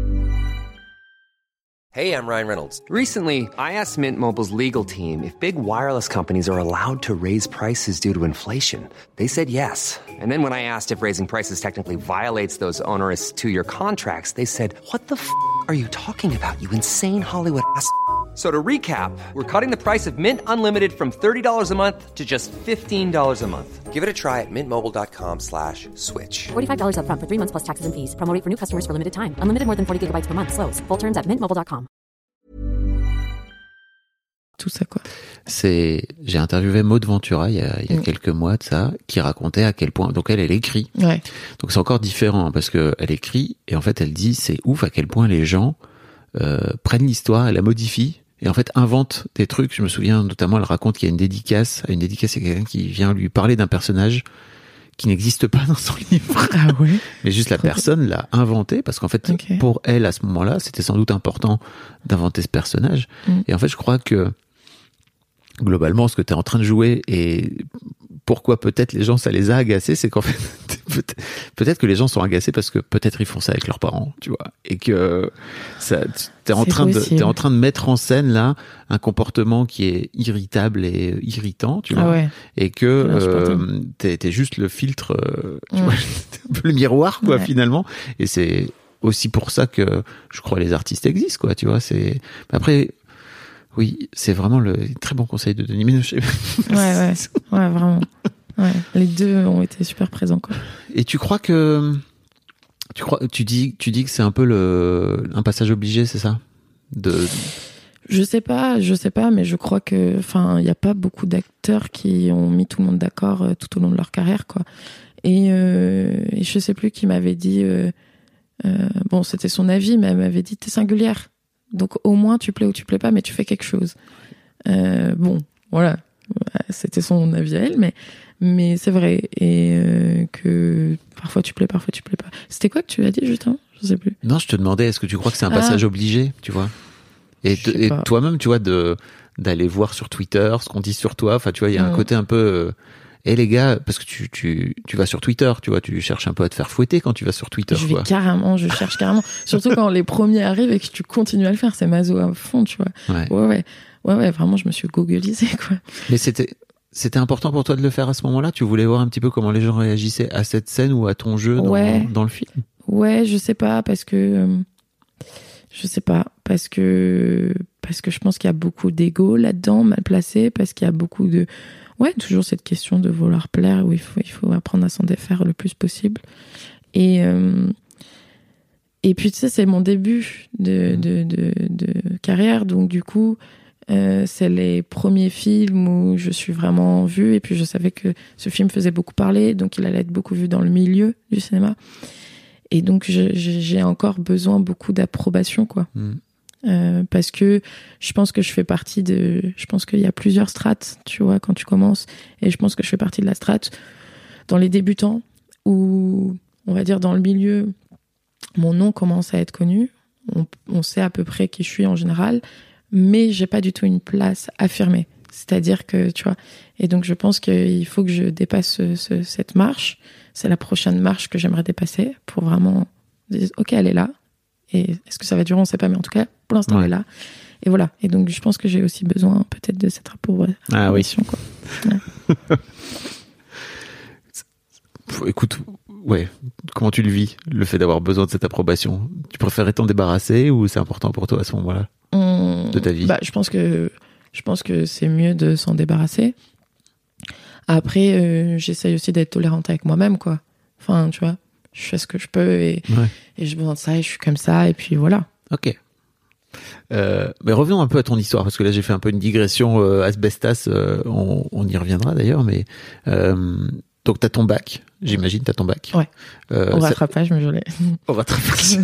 Hey, I'm Ryan Reynolds. Recently, I asked Mint Mobile's legal team if big wireless companies are allowed to raise prices due to inflation. They said yes. And then when I asked if raising prices technically violates those onerous two-year contracts, they said, what the f*** are you talking about, you insane Hollywood ass f- So to recap, we're cutting the price of Mint Unlimited from thirty dollars a month to just fifteen dollars a month. Give it a try at mintmobile.com slash switch.
forty-five dollars up front for three months plus taxes and fees. Promo rate for new customers for limited time. Unlimited more than forty gigabytes per month. Slows full terms at mint mobile dot com.
Tout ça, quoi.
C'est, j'ai interviewé Maud Ventura il y a, il y a mmh. quelques mois de ça, qui racontait à quel point, donc elle, elle écrit.
Ouais.
Donc c'est encore différent parce que elle écrit et en fait elle dit c'est ouf à quel point les gens euh, prennent l'histoire et la modifient. Et en fait, invente des trucs. Je me souviens notamment, elle raconte qu'il y a une dédicace. À une dédicace, il y a quelqu'un qui vient lui parler d'un personnage qui n'existe pas dans son livre.
Ah ouais.
Mais juste la personne l'a inventé parce qu'en fait, okay. pour elle, à ce moment-là, c'était sans doute important d'inventer ce personnage. Mm. Et en fait, je crois que globalement, ce que tu es en train de jouer et pourquoi peut-être les gens, ça les a agacés, c'est qu'en fait, peut-être que les gens sont agacés parce que peut-être ils font ça avec leurs parents, tu vois, et que ça, t'es en train de, t'es en train de mettre en scène là un comportement qui est irritable et irritant, tu vois,
ah ouais.
et que euh, t'es, t'es juste le filtre, euh, tu ouais. vois, un peu le miroir, quoi, ouais. finalement, et c'est aussi pour ça que je crois les artistes existent, quoi, tu vois, c'est après. Oui, c'est vraiment le très bon conseil de Denis Ménochet.
Ouais, ouais, ouais, vraiment. Ouais, les deux ont été super présents, quoi.
Et tu crois que tu crois, tu dis, tu dis que c'est un peu le un passage obligé, c'est ça? De.
Je sais pas, je sais pas, mais je crois que, enfin, il y a pas beaucoup d'acteurs qui ont mis tout le monde d'accord euh, tout au long de leur carrière, quoi. Et, euh, et je sais plus qui m'avait dit, euh, euh, bon, c'était son avis, mais elle m'avait dit, t'es singulière. Donc au moins tu plais ou tu plais pas, mais tu fais quelque chose. Euh, bon, voilà, c'était son avis à elle, mais mais c'est vrai et euh, que parfois tu plais, parfois tu plais pas. C'était quoi que tu as dit justement? Je sais plus.
Non, je te demandais, est-ce que tu crois que c'est un passage ah. obligé, tu vois? Et, te, et toi-même, tu vois, de d'aller voir sur Twitter ce qu'on dit sur toi. Enfin, tu vois, il y a mmh. un côté un peu. et les gars, parce que tu, tu, tu vas sur Twitter, tu vois, tu cherches un peu à te faire fouetter quand tu vas sur Twitter.
Je vais
quoi.
carrément, je cherche carrément. Surtout quand les premiers arrivent et que tu continues à le faire, c'est maso à fond, tu vois.
Ouais.
Ouais, ouais. Ouais, ouais, vraiment, je me suis googlisée, quoi.
Mais c'était, c'était important pour toi de le faire à ce moment-là? Tu voulais voir un petit peu comment les gens réagissaient à cette scène ou à ton jeu dans,
ouais.
dans le film? Ouais,
je sais pas, parce que, euh, je sais pas, parce que, parce que je pense qu'il y a beaucoup d'ego là-dedans, mal placé, parce qu'il y a beaucoup de, ouais, toujours cette question de vouloir plaire où il faut, il faut apprendre à s'en défaire le plus possible. Et, euh, et puis, tu sais, c'est mon début de, de, de, de carrière, donc du coup, Euh, c'est les premiers films où je suis vraiment vue, et puis je savais que ce film faisait beaucoup parler, donc il allait être beaucoup vu dans le milieu du cinéma, et donc je, j'ai encore besoin beaucoup d'approbation, quoi. Mm. Euh, parce que je pense que je fais partie de, je pense qu'il y a plusieurs strates, tu vois, quand tu commences, et je pense que je fais partie de la strate dans les débutants, où on va dire dans le milieu, mon nom commence à être connu, on, on sait à peu près qui je suis en général, mais j'ai pas du tout une place affirmée. C'est-à-dire que, tu vois, et donc je pense qu'il faut que je dépasse ce, ce, cette marche. C'est la prochaine marche que j'aimerais dépasser pour vraiment dire, ok, elle est là. Et est-ce que ça va durer, on sait pas, mais en tout cas, pour l'instant, ouais. elle est là. Et voilà. Et donc, je pense que j'ai aussi besoin, peut-être, de cette approbation.
Ah oui.
Quoi. Ouais.
Écoute, ouais, comment tu le vis, le fait d'avoir besoin de cette approbation? Tu préférais t'en débarrasser ou c'est important pour toi à ce moment-là? De ta vie?
Bah, je pense que je pense que c'est mieux de s'en débarrasser. Après, euh, j'essaye aussi d'être tolérante avec moi-même, quoi. Enfin, tu vois, je fais ce que je peux et, ouais. et j'ai besoin de ça et je suis comme ça et puis voilà.
Ok. Euh, mais revenons un peu à ton histoire, parce que là j'ai fait un peu une digression euh, asbestas, euh, on, on y reviendra d'ailleurs, mais euh, donc t'as ton bac, j'imagine, t'as ton bac.
Ouais.
Euh,
Au rattrapage, ça... mais je l'ai.
Au rattrapage.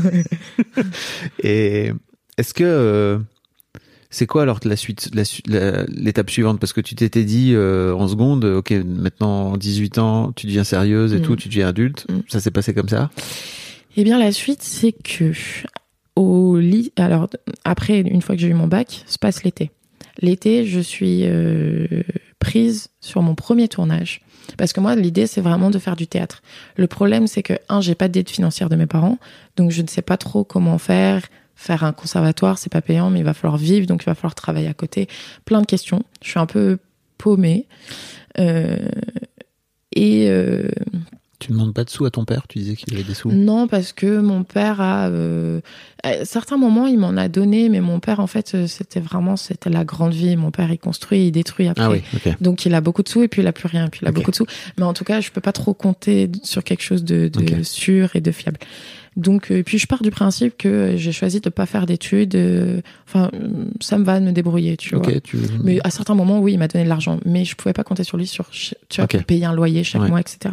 Et est-ce que euh, c'est quoi alors la suite, la, la, l'étape suivante? Parce que tu t'étais dit euh, en seconde, ok, maintenant dix-huit ans, tu deviens sérieuse et mmh. tout, tu deviens adulte. Mmh. Ça s'est passé comme ça?
Eh bien, la suite, c'est que au lit, alors après, une fois que j'ai eu mon bac, se passe l'été. L'été, je suis euh, prise sur mon premier tournage. Parce que moi, l'idée, c'est vraiment de faire du théâtre. Le problème, c'est que, un, j'ai pas d'aide financière de mes parents, donc je ne sais pas trop comment faire. Faire un conservatoire, c'est pas payant, mais il va falloir vivre, donc il va falloir travailler à côté. Plein de questions. Je suis un peu paumée. Euh, et... Euh,
tu ne demandes pas de sous à ton père? Tu disais qu'il avait des sous?
Non, parce que mon père a... Euh, à certains moments, il m'en a donné, mais mon père, en fait, c'était vraiment... C'était la grande vie. Mon père, il construit, il détruit après.
Ah oui, okay.
Donc, il a beaucoup de sous, et puis il a plus rien. Puis il a okay. beaucoup de sous. Mais en tout cas, je peux pas trop compter sur quelque chose de, de okay. sûr et de fiable. Donc, et puis je pars du principe que j'ai choisi de pas faire d'études. Euh, enfin, ça me va de me débrouiller, tu
okay,
vois.
Tu...
Mais à certains moments, oui, il m'a donné de l'argent, mais je pouvais pas compter sur lui, sur, tu vois, okay. pour payer un loyer chaque ouais. mois, et cetera.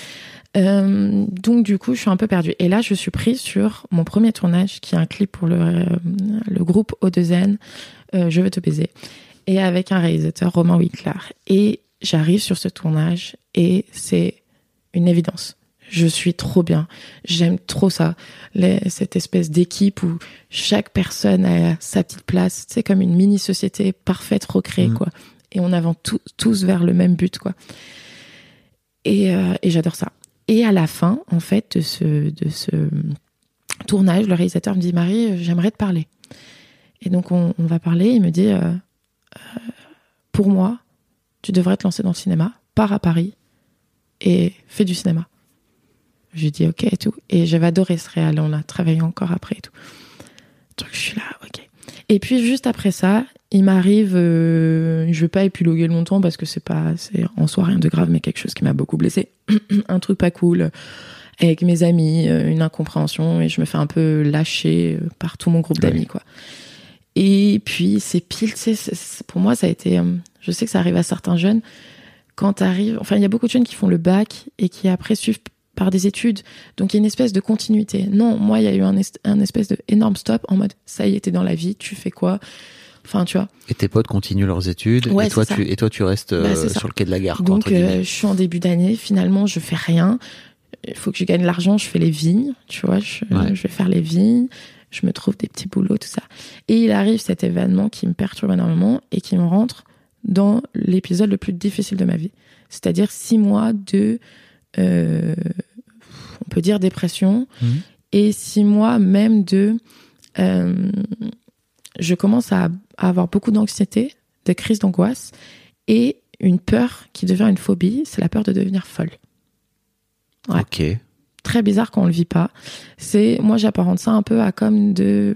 Euh, donc du coup, je suis un peu perdue. Et là, je suis prise sur mon premier tournage, qui est un clip pour le, euh, le groupe O deux N, euh, Je veux te baiser, et avec un réalisateur, Romain Wicklar. Et j'arrive sur ce tournage, et c'est une évidence. Je suis trop bien. J'aime trop ça. Les, cette espèce d'équipe où chaque personne a sa petite place. C'est comme une mini-société parfaite, recréée, mmh. quoi. Et on avance tout, tous vers le même but, quoi. Et, euh, et j'adore ça. Et à la fin, en fait, de ce, de ce tournage, le réalisateur me dit « Marie, j'aimerais te parler ». Et donc, on, on va parler. Il me dit euh, euh, « Pour moi, tu devrais te lancer dans le cinéma. Pars à Paris et fais du cinéma. » Je lui dis ok et tout. Et j'avais adoré ce réal. On a travaillé encore après et tout. Donc je suis là, ok. Et puis juste après ça, il m'arrive, euh, je vais pas épiloguer longtemps parce que c'est pas, c'est en soi rien de grave, mais quelque chose qui m'a beaucoup blessée. Un truc pas cool avec mes amis, une incompréhension, et je me fais un peu lâcher par tout mon groupe d'amis, ouais. quoi. Et puis c'est pile, tu sais, c'est, c'est, pour moi ça a été, euh, je sais que ça arrive à certains jeunes, quand t'arrives, enfin il y a beaucoup de jeunes qui font le bac et qui après suivent par des études, donc il y a une espèce de continuité. Non, moi il y a eu un, est- un espèce de énorme stop en mode ça y est, t'es dans la vie, tu fais quoi, enfin tu vois.
Et tes potes continuent leurs études, ouais, et toi tu et toi tu restes bah, euh, sur le quai de la gare.
Donc quoi, euh, je suis en début d'année, finalement je fais rien, il faut que je gagne l'argent, je fais les vignes, tu vois, je, ouais. je vais faire les vignes, je me trouve des petits boulots, tout ça. Et il arrive cet événement qui me perturbe énormément et qui me rentre dans l'épisode le plus difficile de ma vie. C'est-à-dire six mois de, euh, on peut dire dépression, mmh. et six mois même de, euh, je commence à, à avoir beaucoup d'anxiété, de crise d'angoisse, et une peur qui devient une phobie, c'est la peur de devenir folle. Ouais.
Ok.
Très bizarre quand on le vit pas. C'est, moi, j'apparente ça un peu à comme de,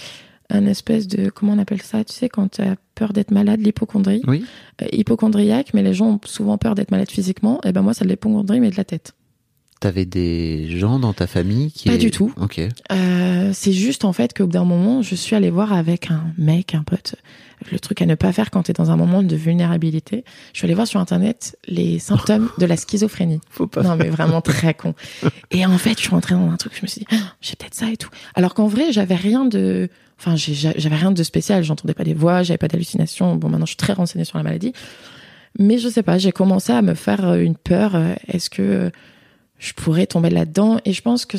un espèce de, comment on appelle ça, tu sais, quand tu as peur d'être malade, l'hypocondrie.
Oui.
Euh, hypocondriaque, mais les gens ont souvent peur d'être malade physiquement. Et ben moi, c'est de l'hypocondrie, mais de la tête.
T'avais des gens dans ta famille qui...
Pas du tout.
Ok.
Euh, c'est juste, en fait, qu'au bout d'un moment, je suis allée voir avec un mec, un pote, le truc à ne pas faire quand t'es dans un moment de vulnérabilité. Je suis allée voir sur Internet les symptômes de la schizophrénie.
Faut pas.
Non, mais vraiment très con. Et en fait, je suis rentrée dans un truc, je me suis dit, ah, j'ai peut-être ça et tout. Alors qu'en vrai, j'avais rien de... Enfin, j'ai, j'avais rien de spécial. J'entendais pas des voix, j'avais pas d'hallucinations. Bon, maintenant, je suis très renseignée sur la maladie. Mais je sais pas, j'ai commencé à me faire une peur. Est-ce que je pourrais tomber là-dedans? Et je pense que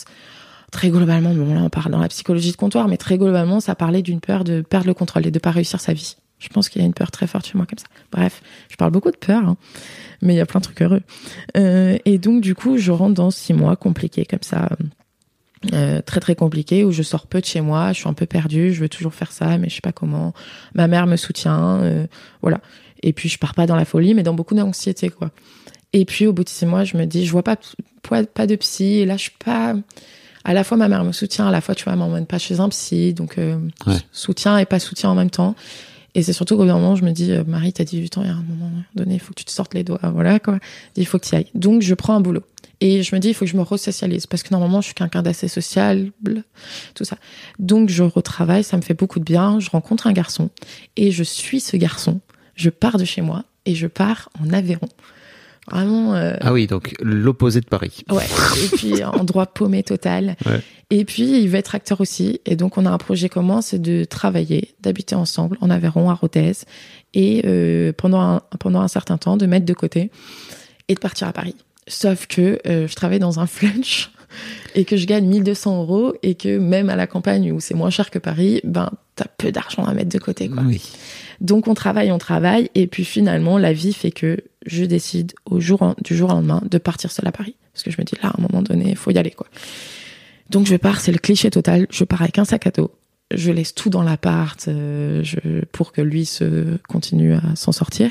très globalement, bon là on parle dans la psychologie de comptoir, mais très globalement ça parlait d'une peur de perdre le contrôle et de pas réussir sa vie. Je pense qu'il y a une peur très forte chez moi comme ça. Bref, je parle beaucoup de peur, hein, mais il y a plein de trucs heureux. Euh, et donc du coup, je rentre dans six mois compliqués comme ça, euh, très très compliqués, où je sors peu de chez moi, je suis un peu perdue, je veux toujours faire ça, mais je sais pas comment. Ma mère me soutient, euh, voilà. Et puis je pars pas dans la folie, mais dans beaucoup d'anxiété, quoi. Et puis, au bout de six mois, je me dis, je vois pas, pas de psy. Et là, je suis pas... À la fois, ma mère me soutient. À la fois, tu vois, elle m'emmène pas chez un psy. Donc, euh, ouais. soutien et pas soutien en même temps. Et c'est surtout qu'au bout d'un moment, je me dis, euh, Marie, t'as dix-huit ans, il y a un moment donné, il faut que tu te sortes les doigts. Voilà, quoi. Il faut que tu y ailles. Donc, je prends un boulot. Et je me dis, il faut que je me resocialise. Parce que normalement, je suis quelqu'un d'assez sociable, tout ça. Donc, je retravaille. Ça me fait beaucoup de bien. Je rencontre un garçon. Et je suis ce garçon. Je pars de chez moi. Et je pars en Aveyron. Vraiment. Euh...
Ah oui, donc l'opposé de Paris.
Ouais. Et puis endroit paumé total. Ouais. Et puis il veut être acteur aussi. Et donc on a un projet commun, c'est de travailler, d'habiter ensemble en Aveyron, à Rodez, et euh, pendant un pendant un certain temps de mettre de côté et de partir à Paris. Sauf que euh, je travaille dans un flunch et que je gagne mille deux cents euros et que même à la campagne où c'est moins cher que Paris, ben t'as peu d'argent à mettre de côté, quoi.
Oui.
Donc on travaille, on travaille, et puis finalement la vie fait que je décide au jour du jour au lendemain de partir seule à Paris, parce que je me dis là à un moment donné il faut y aller, quoi. Donc je pars, c'est le cliché total, je pars avec un sac à dos, je laisse tout dans l'appart euh, je, pour que lui se continue à s'en sortir.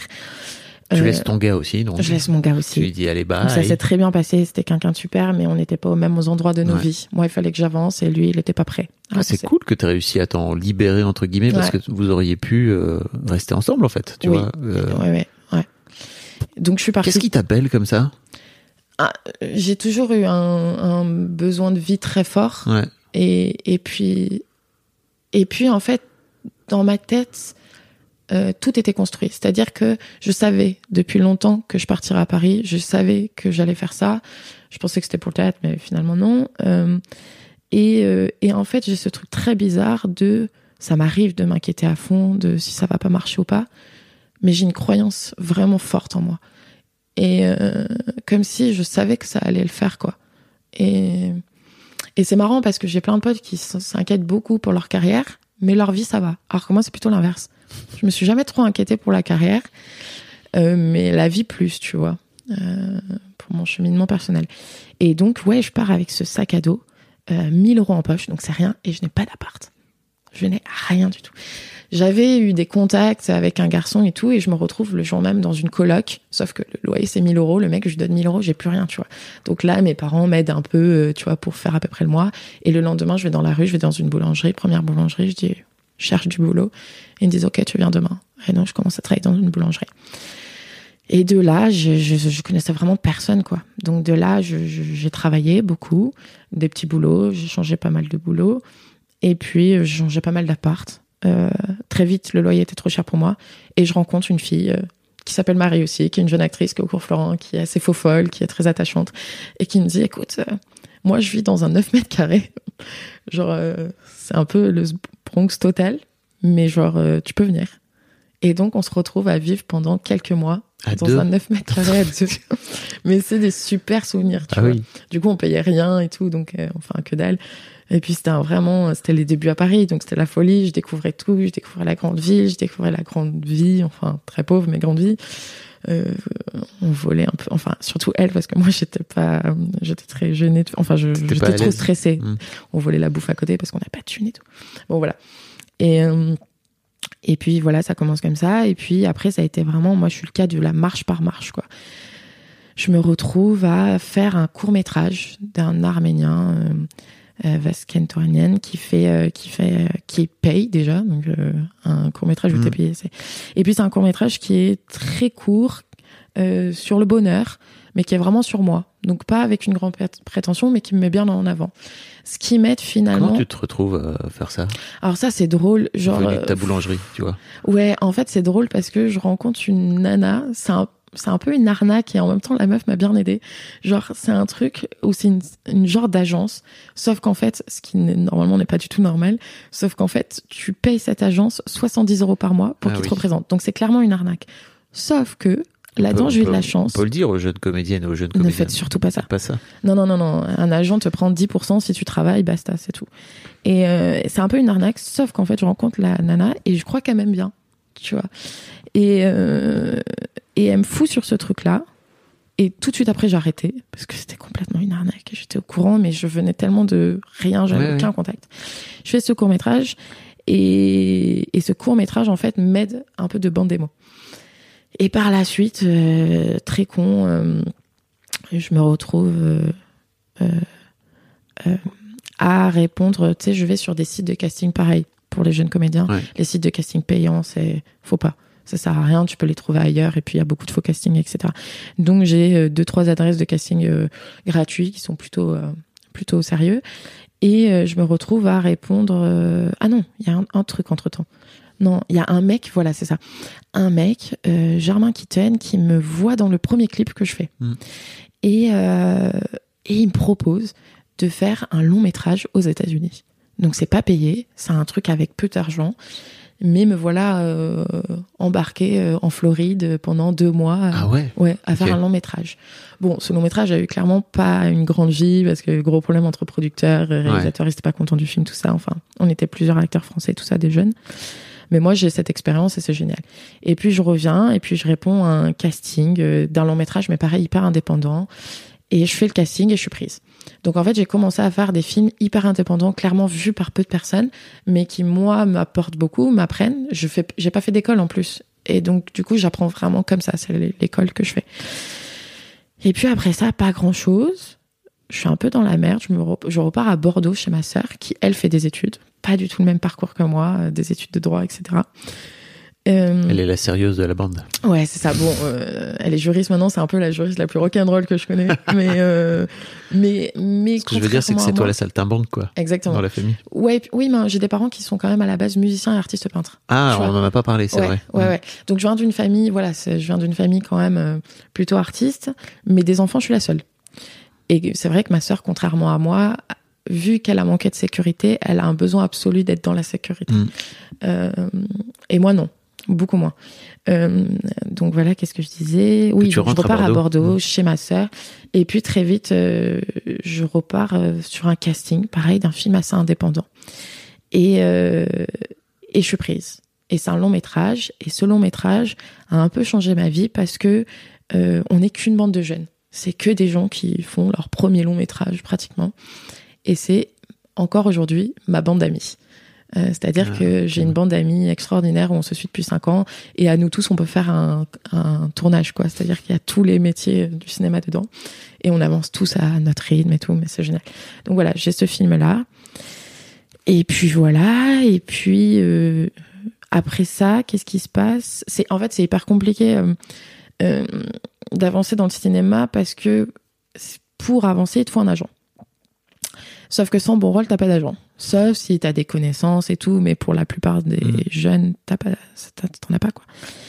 Tu
euh,
laisses ton gars aussi, donc
je laisse mon gars aussi.
Tu lui dis allez bye.
Donc ça s'est très bien passé, c'était quelqu'un de super, mais on n'était pas aux mêmes endroits de nos ouais. vies. Moi il fallait que j'avance et lui il était pas prêt.
Ah, c'est cool que tu aies réussi à t'en libérer entre guillemets, parce ouais. que vous auriez pu euh, rester ensemble en fait, tu
oui.
vois. Euh...
Ouais, ouais, ouais. Donc je suis partie.
Qu'est-ce qui t'appelle comme ça?
Ah, j'ai toujours eu un, un besoin de vie très fort.
Ouais.
Et, et puis, et puis en fait, dans ma tête, euh, tout était construit. C'est-à-dire que je savais depuis longtemps que je partirais à Paris. Je savais que j'allais faire ça. Je pensais que c'était pour le théâtre, mais finalement non. Euh, et, euh, et en fait, j'ai ce truc très bizarre de, ça m'arrive de m'inquiéter à fond de si ça va pas marcher ou pas. Mais j'ai une croyance vraiment forte en moi. Et euh, comme si je savais que ça allait le faire, quoi. Et, et c'est marrant parce que j'ai plein de potes qui s'inquiètent beaucoup pour leur carrière, mais leur vie, ça va. Alors que moi, c'est plutôt l'inverse. Je me suis jamais trop inquiétée pour la carrière, euh, mais la vie plus, tu vois, euh, pour mon cheminement personnel. Et donc, ouais, je pars avec ce sac à dos, euh, mille euros en poche, donc c'est rien, et je n'ai pas d'appart. Je n'ai rien du tout. J'avais eu des contacts avec un garçon et tout, et je me retrouve le jour même dans une coloc, sauf que le loyer c'est mille euros, le mec je lui donne mille euros, j'ai plus rien, tu vois. Donc là, mes parents m'aident un peu, tu vois, pour faire à peu près le mois, et le lendemain, je vais dans la rue, je vais dans une boulangerie, première boulangerie, je dis, je cherche du boulot, et ils me disent, ok, tu viens demain. Et donc, je commence à travailler dans une boulangerie. Et de là, je, je, je connaissais vraiment personne, quoi. Donc de là, je, je, j'ai travaillé beaucoup, des petits boulots, j'ai changé pas mal de boulots, et puis j'ai changé pas mal d'appart. Euh, très vite, le loyer était trop cher pour moi, et je rencontre une fille euh, qui s'appelle Marie aussi, qui est une jeune actrice qui est au cours Florent, qui est assez faux folle, qui est très attachante, et qui me dit, écoute, euh, moi je vis dans un neuf mètres carrés, genre euh, c'est un peu le Bronx total, mais genre euh, tu peux venir. Et donc on se retrouve à vivre pendant quelques mois à dans deux. Un neuf mètres carrés à deux. Mais c'est des super souvenirs, tu ah vois. Oui. Du coup on payait rien et tout, donc euh, enfin que dalle. Et puis c'était un, vraiment, c'était les débuts à Paris, donc c'était la folie, je découvrais tout, je découvrais la grande ville, je découvrais la grande vie, enfin très pauvre mais grande vie. Euh, on volait un peu, enfin surtout elle parce que moi j'étais pas, j'étais très gênée, enfin je, j'étais trop stressée. Mmh. On volait la bouffe à côté parce qu'on n'a pas de thune et tout. Bon voilà. Et euh, et puis voilà, ça commence comme ça. Et puis après ça a été vraiment, moi je suis le cas de la marche par marche quoi. Je me retrouve à faire un court métrage d'un Arménien. Euh, Euh, Vasken Toranian qui fait euh, qui fait euh, qui paye déjà donc euh, un court-métrage où mmh. t'es payé c'est et puis c'est un court-métrage qui est très court euh, sur le bonheur mais qui est vraiment sur moi donc pas avec une grande prétention mais qui me met bien en avant ce qui m'aide finalement.
Comment tu te retrouves à faire ça?
Alors ça c'est drôle genre
venu de ta boulangerie tu vois.
Ouais en fait c'est drôle parce que je rencontre une nana c'est un c'est un peu une arnaque et en même temps la meuf m'a bien aidée. Genre c'est un truc où c'est une, une genre d'agence, sauf qu'en fait, ce qui n'est, normalement n'est pas du tout normal, sauf qu'en fait tu payes cette agence soixante-dix euros par mois pour ah qu'il oui. te représente. Donc c'est clairement une arnaque. Sauf que là-dedans j'ai eu de la chance.
On peut le dire aux jeunes comédiennes et aux jeunes comédiens.
Ne faites surtout pas ça.
Pas ça.
Non non non non. Un agent te prend dix pour cent si tu travailles, basta, c'est tout. Et euh, c'est un peu une arnaque, sauf qu'en fait je rencontre la nana et je crois qu'elle m'aime bien, tu vois. Et euh, Et elle me fout sur ce truc-là. Et tout de suite après, j'ai arrêté. Parce que c'était complètement une arnaque. J'étais au courant, mais je venais tellement de rien. J'avais ouais, aucun ouais. contact. Je fais ce court-métrage. Et, et ce court-métrage, en fait, m'aide un peu de bande démo. Et par la suite, euh, très con, euh, je me retrouve euh, euh, euh, à répondre. Tu sais, je vais sur des sites de casting pareil pour les jeunes comédiens. Ouais. Les sites de casting payants, c'est faut pas. Ça sert à rien, tu peux les trouver ailleurs, et puis il y a beaucoup de faux castings, et cetera. Donc j'ai euh, deux, trois adresses de casting euh, gratuits qui sont plutôt, euh, plutôt sérieux. Et euh, je me retrouve à répondre... Euh... Ah non, il y a un, un truc entre-temps. Non, il y a un mec, voilà, c'est ça. Un mec, euh, Germain Kitten, qui me voit dans le premier clip que je fais. Mmh. Et, euh, et il me propose de faire un long métrage aux États-Unis. Donc c'est pas payé, c'est un truc avec peu d'argent. Mais me voilà euh, embarqué euh, en Floride pendant deux mois euh,
ah ouais,
ouais à faire okay. un long métrage. Bon, ce long métrage a eu clairement pas une grande vie parce que gros problème entre producteurs, réalisateurs, ouais. ils étaient pas contents du film, tout ça. Enfin, on était plusieurs acteurs français, tout ça, des jeunes. Mais moi, j'ai cette expérience et c'est génial. Et puis je reviens et puis je réponds à un casting euh, d'un long métrage, mais pareil hyper indépendant. Et je fais le casting et je suis prise. Donc en fait, j'ai commencé à faire des films hyper indépendants, clairement vus par peu de personnes, mais qui moi m'apportent beaucoup, m'apprennent. Je fais, j'ai pas fait d'école en plus, et donc du coup, j'apprends vraiment comme ça. C'est l'école que je fais. Et puis après ça, pas grand chose. Je suis un peu dans la merde. Je me, rep- je repars à Bordeaux chez ma sœur, qui elle fait des études, pas du tout le même parcours que moi, des études de droit, et cetera. Euh...
Elle est la sérieuse de la bande.
Ouais, c'est ça. Bon, euh, elle est juriste maintenant, c'est un peu la juriste la plus rock'n'roll que je connais. mais, euh, mais, mais.
Ce que je veux dire, c'est que c'est toi la saltimbanque, quoi.
Exactement.
Dans la famille.
Ouais, oui, mais j'ai des parents qui sont quand même à la base musiciens et artistes peintres.
Ah, on n'en a pas parlé, c'est
ouais,
vrai.
Ouais, mmh. ouais. Donc, je viens d'une famille, voilà, c'est, je viens d'une famille quand même euh, plutôt artiste, mais des enfants, je suis la seule. Et c'est vrai que ma sœur, contrairement à moi, vu qu'elle a manqué de sécurité, elle a un besoin absolu d'être dans la sécurité. Mmh. Euh, et moi, non. Beaucoup moins. Euh, donc voilà, qu'est-ce que je disais? Oui, je repars à Bordeaux, à Bordeaux mmh. chez ma sœur. Et puis très vite, euh, je repars euh, sur un casting, pareil, d'un film assez indépendant. Et, euh, et je suis prise. Et c'est un long métrage. Et ce long métrage a un peu changé ma vie parce que euh, on n'est qu'une bande de jeunes. C'est que des gens qui font leur premier long métrage pratiquement. Et c'est encore aujourd'hui ma bande d'amis. Euh, c'est-à-dire ah, que j'ai une bande d'amis extraordinaire où on se suit depuis cinq ans et à nous tous on peut faire un, un tournage quoi. C'est-à-dire qu'il y a tous les métiers du cinéma dedans et on avance tous à notre rythme et tout, mais c'est génial. Donc voilà, j'ai ce film-là et puis voilà et puis euh, après ça, qu'est-ce qui se passe? C'est en fait c'est hyper compliqué euh, euh, d'avancer dans le cinéma parce que pour avancer il te faut un agent. Sauf que sans bon rôle, t'as pas d'agent. Sauf si t'as des connaissances et tout, mais pour la plupart des mmh. jeunes, t'as pas, t'en as pas, quoi.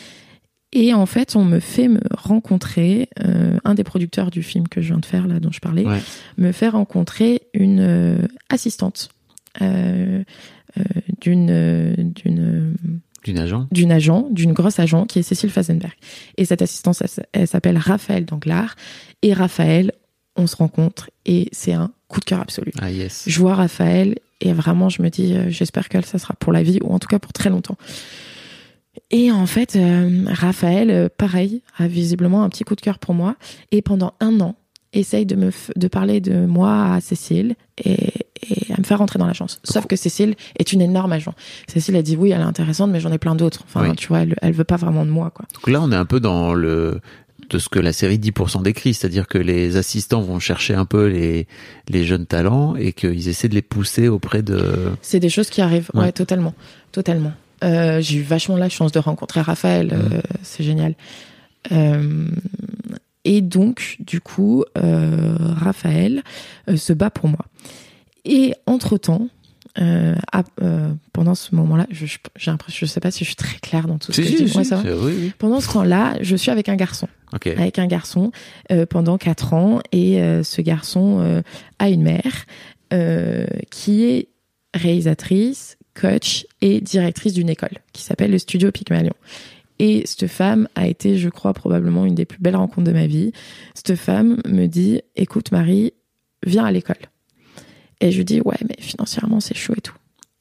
Et en fait, on me fait me rencontrer, euh, un des producteurs du film que je viens de faire, là, dont je parlais, ouais. me fait rencontrer une euh, assistante euh, euh, d'une, d'une,
d'une agent,
d'une agent, d'une grosse agent, qui est Cécile Fazenberg. Et cette assistante, elle, elle s'appelle Raphaël Danglars. Et Raphaël, on se rencontre et c'est un coup de cœur absolu.
Ah yes.
Je vois Raphaël et vraiment je me dis euh, j'espère que ça sera pour la vie ou en tout cas pour très longtemps. Et en fait, euh, Raphaël, euh, pareil, a visiblement un petit coup de cœur pour moi. Et pendant un an, essaye de me f- de parler de moi à Cécile et, et à me faire rentrer dans l'agence. Sauf que Cécile est une énorme agent. Cécile a dit oui, elle est intéressante, mais j'en ai plein d'autres. Enfin,
Oui.
tu vois, elle, elle veut pas vraiment de moi, quoi.
Donc là, on est un peu dans le de ce que la série dix pour cent décrit, c'est-à-dire que les assistants vont chercher un peu les les jeunes talents et qu'ils essaient de les pousser auprès de...
C'est des choses qui arrivent, ouais,
Ouais.
totalement, totalement. Euh, j'ai eu vachement la chance de rencontrer Raphaël, euh, c'est génial. Euh, et donc, du coup, euh, Raphaël euh, se bat pour moi. Et entre-temps, euh, à- euh, pendant ce moment-là, je, je, j'ai l'impression, je sais pas si je suis très claire dans tout ce
Si,
que je
si,
dis.
si,
Ouais, ça va.
c'est- oui, oui.
Pendant ce temps-là, je suis avec un garçon.
Ok.
avec un garçon euh, pendant quatre ans et euh, ce garçon euh, a une mère euh, qui est réalisatrice, coach et directrice d'une école qui s'appelle le Studio Pygmalion. Et cette femme a été, je crois, probablement une des plus belles rencontres de ma vie. Cette femme me dit, écoute Marie, viens à l'école. Et je lui dis, ouais, mais financièrement c'est chaud et tout.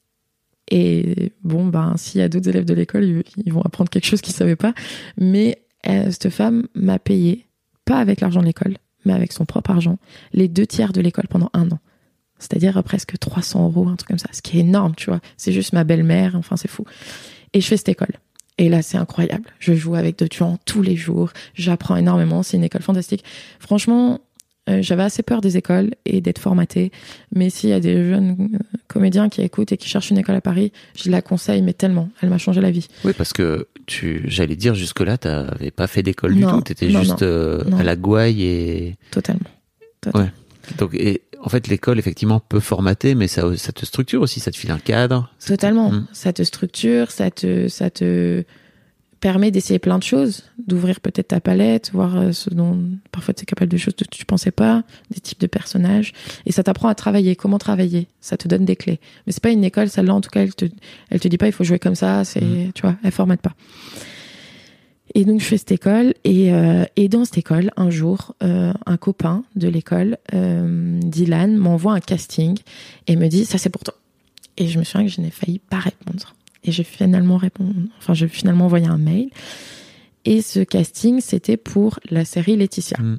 Et bon, ben, s'il y a d'autres élèves de l'école, ils, ils vont apprendre quelque chose qu'ils ne savaient pas. Mais euh, cette femme m'a payé, pas avec l'argent de l'école, mais avec son propre argent, les deux tiers de l'école pendant un an. C'est-à-dire euh, presque trois cents euros, un truc comme ça. Ce qui est énorme, tu vois. C'est juste ma belle-mère, enfin, c'est fou. Et je fais cette école. Et là, c'est incroyable. Je joue avec d'autres gens tous les jours. J'apprends énormément. C'est une école fantastique. Franchement, euh, j'avais assez peur des écoles et d'être formatée. Mais s'il y a des jeunes euh, comédiens qui écoutent et qui cherchent une école à Paris, je la conseille, mais tellement. Elle m'a changé la vie.
Oui, parce que tu, j'allais dire, jusque-là, t'avais pas fait d'école du
Non,
tout. T'étais
non,
juste
non,
euh,
non.
à la gouaille et...
Totalement. Totalement.
Ouais. Donc, et en fait, l'école, effectivement, peut formater, mais ça, ça te structure aussi, ça te file un cadre. Ça te-
Totalement.
Mm.
Ça te structure, ça te, ça te permet d'essayer plein de choses, d'ouvrir peut-être ta palette, voir euh, ce dont parfois tu es capable de choses que tu pensais pas, des types de personnages. Et ça t'apprend à travailler, comment travailler. Ça te donne des clés. Mais c'est pas une école, celle-là, en tout cas, elle te, elle te dit pas il faut jouer comme ça, c'est,
Mm.
tu vois, elle formate pas. Et donc, je fais cette école. Et, euh, et dans cette école, un jour, euh, un copain de l'école, euh, Dylan, m'envoie un casting et me dit, ça c'est pour toi. Et je me souviens que je n'ai failli pas répondre. Et j'ai finalement répondu, enfin, j'ai finalement envoyé un mail. Et ce casting, c'était pour la série Laetitia.
Mm.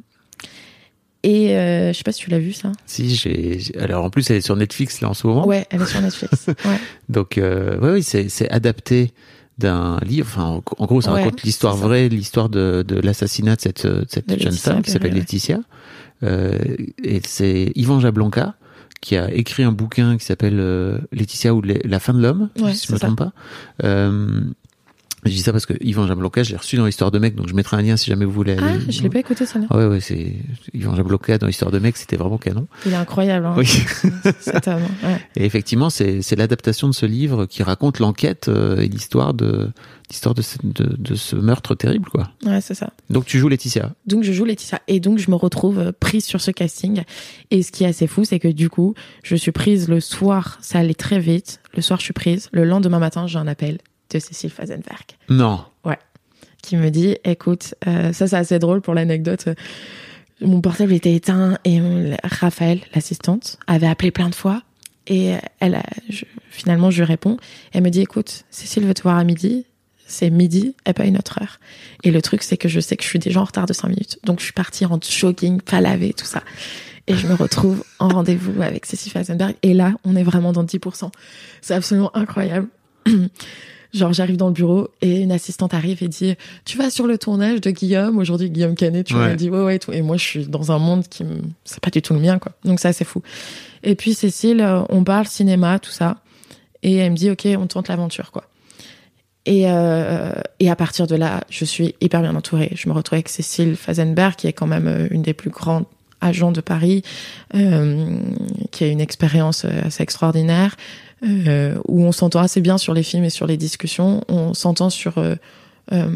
Et euh, je sais pas si tu l'as vu, ça.
Si, j'ai, j'ai- alors en plus, elle est sur Netflix, là, en ce moment.
Ouais, elle est sur Netflix. Ouais.
Donc, euh, ouais, oui, c'est, c'est adapté d'un livre. Enfin, en, en gros, ça
Ouais,
raconte l'histoire
c'est ça.
vraie, l'histoire de, de l'assassinat de cette, de cette
De
jeune
Laetitia
femme qui s'appelle
Perret, ouais.
Laetitia. Euh, et c'est Yvan Jablonka qui a écrit un bouquin qui s'appelle euh, Laetitia ou les- La fin de l'homme,
Ouais,
si je me
c'est ça.
trompe pas. Euh, je dis ça parce que Yvan Jablonka, je l'ai reçu dans l'histoire de mec, donc je mettrai un lien si jamais vous voulez aller.
Ah, je l'ai pas écouté, ça là.
Ah ouais, ouais, c'est Yvan Jablonka dans l'histoire de mec, c'était vraiment canon.
Il est incroyable, hein.
Oui.
Cet homme. Ouais.
Et effectivement, c'est, c'est l'adaptation de ce livre qui raconte l'enquête euh, et l'histoire de l'histoire de ce, de, de ce meurtre terrible, quoi.
Ouais, c'est ça.
Donc tu joues Laetitia.
Donc je joue Laetitia et donc je me retrouve euh, prise sur ce casting. Et ce qui est assez fou, c'est que du coup, je suis prise le soir, ça allait très vite. Le soir, je suis prise. Le lendemain matin, j'ai un appel de Cécile Fazenberg
Non.
qui me dit, écoute, euh, ça c'est assez drôle pour l'anecdote. euh, Mon portable était éteint et euh, Raphaël, l'assistante, avait appelé plein de fois. Et euh, elle a, je- finalement, je lui réponds. Elle me dit, écoute, Cécile veut te voir à midi. C'est midi et pas une autre heure. Et le truc, c'est que je sais que je suis déjà en retard de cinq minutes. Donc, je suis partie en jogging, pas lavé, tout ça. Et je me retrouve en rendez-vous avec Cécile Fazenberg. Et là, on est vraiment dans dix pour cent. C'est absolument incroyable. Genre, j'arrive dans le bureau et une assistante arrive et dit, tu vas sur le tournage de Guillaume. Aujourd'hui, Guillaume Canet, tu
Ouais.
vois, elle dit, ouais, ouais, et tout. Et moi, je suis dans un monde qui me, c'est pas du tout le mien, quoi. Donc, ça, c'est fou. Et puis, Cécile, euh, on parle cinéma, tout ça. Et elle me dit, OK, on tente l'aventure, quoi. Et, euh, et à partir de là, je suis hyper bien entourée. Je me retrouve avec Cécile Fazenberg, qui est quand même euh, une des plus grandes agents de Paris, euh, qui a une expérience euh, assez extraordinaire, euh, où on s'entend assez bien sur les films et sur les discussions. On s'entend sur euh, euh,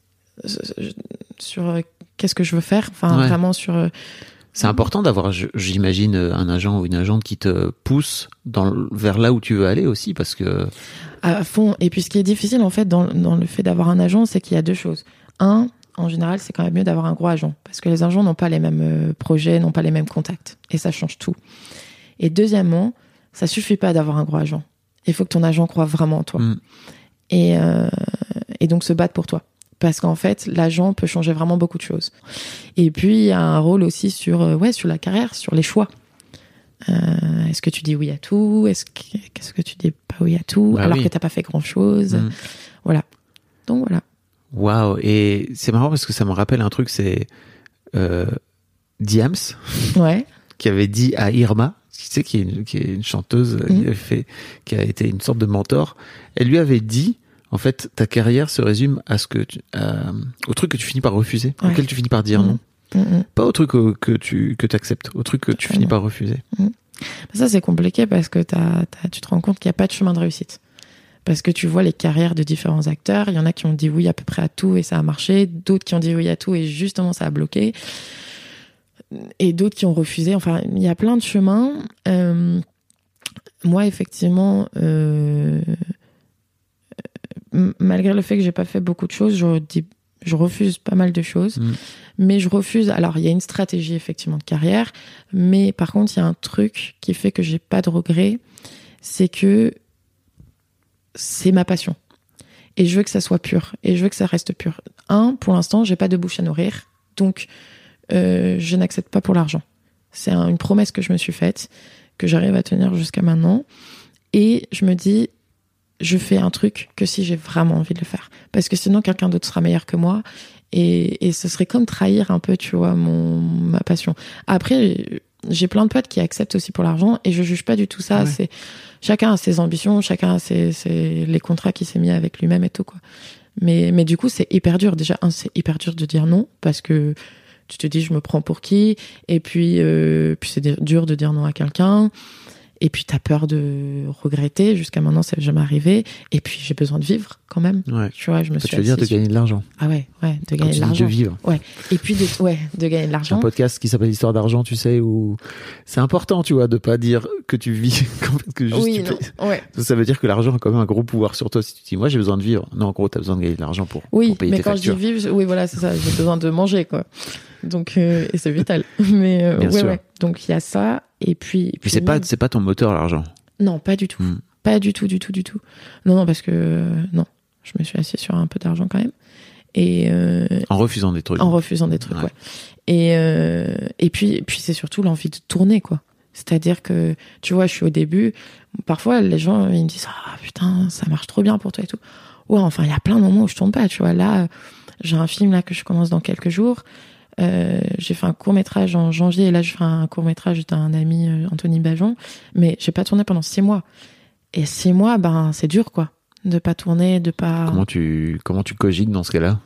sur euh, qu'est-ce que je veux faire. Enfin,
Ouais.
vraiment sur. Euh,
C'est important d'avoir, je- j'imagine, un agent ou une agente qui te pousse dans, le- vers là où tu veux aller aussi, parce que
à fond. Et puis, ce qui est difficile, en fait, dans, dans le fait d'avoir un agent, c'est qu'il y a deux choses. Un, en général, c'est quand même mieux d'avoir un gros agent. Parce que les agents n'ont pas les mêmes euh, projets, n'ont pas les mêmes contacts. Et ça change tout. Et deuxièmement, ça suffit pas d'avoir un gros agent. Il faut que ton agent croit vraiment en toi.
Mm.
Et, euh, et donc se battre pour toi. Parce qu'en fait, l'agent peut changer vraiment beaucoup de choses. Et puis, il y a un rôle aussi sur, euh, ouais, sur la carrière, sur les choix. Euh, est-ce que tu dis oui à tout? Est-ce que, qu'est-ce que tu dis pas oui à tout?
Bah
alors
oui.
que t'as pas fait grand-chose.
Mmh.
Voilà. Donc voilà.
Waouh. Et c'est marrant parce que ça me rappelle un truc, c'est euh, Diams
Ouais.
qui avait dit à Irma, tu sais, qui est une, qui est une chanteuse,
Mmh.
qui, avait fait, qui a été une sorte de mentor. Elle lui avait dit, en fait, ta carrière se résume à ce que tu, à, au truc que tu finis par refuser,
Ouais.
auquel tu finis par dire
Mmh.
non.
Mmh.
Pas au truc que, que tu que acceptes, au truc que tu
Totalement.
finis par refuser.
Ça, c'est compliqué parce que t'as, t'as, tu te rends compte qu'il n'y a pas de chemin de réussite. Parce que tu vois les carrières de différents acteurs. Il y en a qui ont dit oui à peu près à tout et ça a marché. D'autres qui ont dit oui à tout et justement ça a bloqué. Et d'autres qui ont refusé. Enfin, il y a plein de chemins. Euh, moi, effectivement, euh, euh, malgré le fait que j'ai pas fait beaucoup de choses, je dis, je refuse pas mal de choses.
Mmh.
Mais je refuse. Alors, il y a une stratégie effectivement de carrière, mais par contre, il y a un truc qui fait que j'ai pas de regrets, c'est que c'est ma passion. Et je veux que ça soit pur. Et je veux que ça reste pur. Un, pour l'instant, j'ai pas de bouche à nourrir. Donc, euh, je n'accepte pas pour l'argent. C'est un- une promesse que je me suis faite, que j'arrive à tenir jusqu'à maintenant. Et je me dis, je fais un truc que si j'ai vraiment envie de le faire. Parce que sinon, quelqu'un d'autre sera meilleur que moi. Et, et ce serait comme trahir un peu, tu vois, mon, ma passion. Après, j'ai plein de potes qui acceptent aussi pour l'argent et je juge pas du tout ça.
Ouais.
C'est, chacun a ses ambitions, chacun a ses, ses, les contrats qu'il s'est mis avec lui-même et tout, quoi. Mais, mais du coup, c'est hyper dur. Déjà, un, c'est hyper dur de dire non parce que tu te dis, je me prends pour qui? Et puis, euh, puis c'est dur de dire non à quelqu'un. Et puis, t'as peur de regretter. Jusqu'à maintenant, ça n'est jamais arrivé. Et puis, j'ai besoin de vivre quand même.
Ouais.
Tu vois, je me
Tu
suis
veux dire de
assise sur-
gagner de l'argent.
Ah ouais, ouais, de
Quand
gagner
tu
de
dis de
l'argent.
vivre.
Ouais. Et puis, de, ouais, de gagner de
J'ai un
l'argent.
podcast qui s'appelle Histoire d'argent, tu sais, où c'est important, tu vois, de pas dire que tu vis, qu'en fait, que juste
Oui,
tu
non.
payes.
Ouais.
Ça veut dire que l'argent a quand même un gros pouvoir sur toi. Si tu dis, moi, j'ai besoin de vivre. Non, en gros, t'as besoin de gagner de l'argent pour,
Oui,
pour payer
mais
tes
quand
factures.
je dis vivre, je- oui, voilà, c'est ça. J'ai besoin de manger, quoi. Donc, euh, et c'est vital. Mais, euh,
Bien
ouais,
sûr.
ouais. Donc, il y a ça. Et puis,
Puis c'est pas,
même-
c'est pas ton moteur, l'argent.
Non, pas du tout.
Hmm.
Pas du tout, du tout, du tout. Non, non, parce que, euh, non. Je me suis assise sur un peu d'argent quand même. Et, euh,
En refusant des trucs.
en refusant des trucs,
Ouais.
ouais. Et, euh, et puis, puis c'est surtout l'envie de tourner, quoi. C'est-à-dire que, tu vois, je suis au début, parfois les gens ils me disent ah putain ça marche trop bien pour toi et tout. Ouais, enfin il y a plein de moments où je tourne pas, tu vois. Là, euh, j'ai un film là que je commence dans quelques jours. Euh, j'ai fait un court métrage en janvier et là je fais un court métrage d'un ami euh, Anthony Bajon, mais j'ai pas tourné pendant six mois. Et six mois, ben c'est dur quoi, de pas tourner, de pas.
Comment tu, comment tu cogites dans ce cas-là?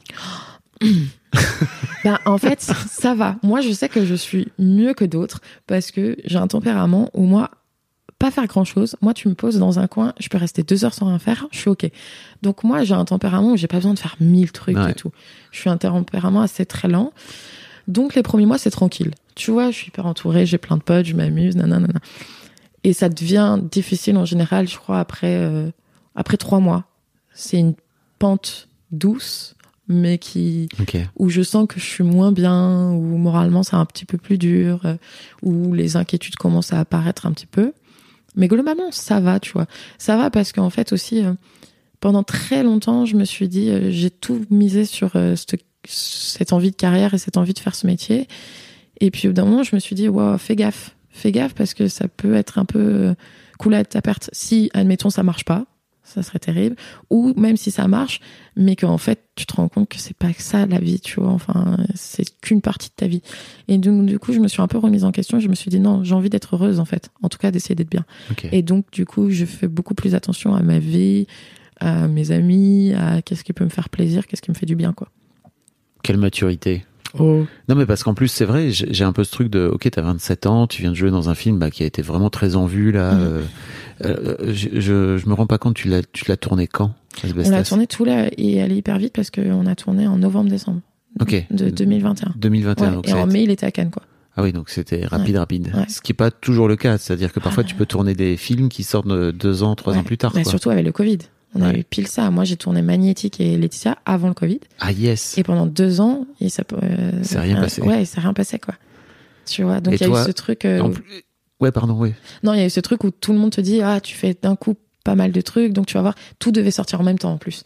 Ben, en fait, ça va. Moi, je sais que je suis mieux que d'autres parce que j'ai un tempérament où moi, pas faire grand chose. Moi, tu me poses dans un coin, je peux rester deux heures sans rien faire, je suis ok. Donc moi, j'ai un tempérament où j'ai pas besoin de faire mille trucs
Ouais.
et tout. Je suis un tempérament assez très lent. Donc les premiers mois, c'est tranquille. Tu vois, je suis hyper entourée, j'ai plein de potes, je m'amuse, nanana. Et ça devient difficile en général, je crois, après, euh, après trois mois. C'est une pente douce, mais qui,
Ok.
où je sens que je suis moins bien, où moralement c'est un petit peu plus dur, euh, où les inquiétudes commencent à apparaître un petit peu. Mais globalement, ça va, tu vois. Ça va parce qu'en fait aussi, euh, pendant très longtemps, je me suis dit, euh, j'ai tout misé sur euh, cette, cette envie de carrière et cette envie de faire ce métier. Et puis au bout d'un moment, je me suis dit, wow, fais gaffe. Fais gaffe parce que ça peut être un peu euh, cool à ta perte. Si, admettons, ça marche pas, ça serait terrible. Ou même si ça marche, mais qu'en fait, tu te rends compte que c'est pas que ça la vie, tu vois. Enfin, c'est qu'une partie de ta vie. Et donc, du coup, je me suis un peu remise en question. Je me suis dit, non, j'ai envie d'être heureuse, en fait. En tout cas, d'essayer d'être bien.
Ok.
Et donc, du coup, je fais beaucoup plus attention à ma vie, à mes amis, à qu'est-ce qui peut me faire plaisir, qu'est-ce qui me fait du bien, quoi.
Quelle maturité.
Oh.
Non, mais parce qu'en plus, c'est vrai, j'ai j'ai un peu ce truc de, ok, t'as vingt-sept ans, tu viens de jouer dans un film bah, qui a été vraiment très en vue, là.
Mm.
Euh, euh, je, je, je me rends pas compte, tu l'as, tu l'as tourné quand,
On l'a
Asbestas?
tourné tout là et allé hyper vite parce qu'on a tourné en novembre-décembre
Ok.
de deux mille vingt et un.
deux mille vingt et un,
Ouais,
donc
et
ça a
en
été-
mai, il était à Cannes, quoi.
Ah oui, donc c'était rapide, rapide.
Ouais.
Ce qui est pas toujours le cas, c'est-à-dire que parfois
Ah,
tu peux tourner des films qui sortent de deux ans, trois
Ouais.
ans plus tard.
Mais
Quoi.
surtout avec le Covid. On a
Ouais.
eu pile ça. Moi, j'ai tourné Magnétique et Laetitia avant le Covid.
Ah yes.
Et pendant deux ans, il s'est euh,
C'est rien
euh,
passé.
Ouais, il s'est rien passé, quoi. Tu vois. Donc,
Et
il y a
toi,
eu ce truc. euh,
En plus- Ouais, pardon, oui.
Non, il y a eu ce truc où tout le monde te dit, ah, tu fais d'un coup pas mal de trucs, donc tu vas voir, tout devait sortir en même temps en plus.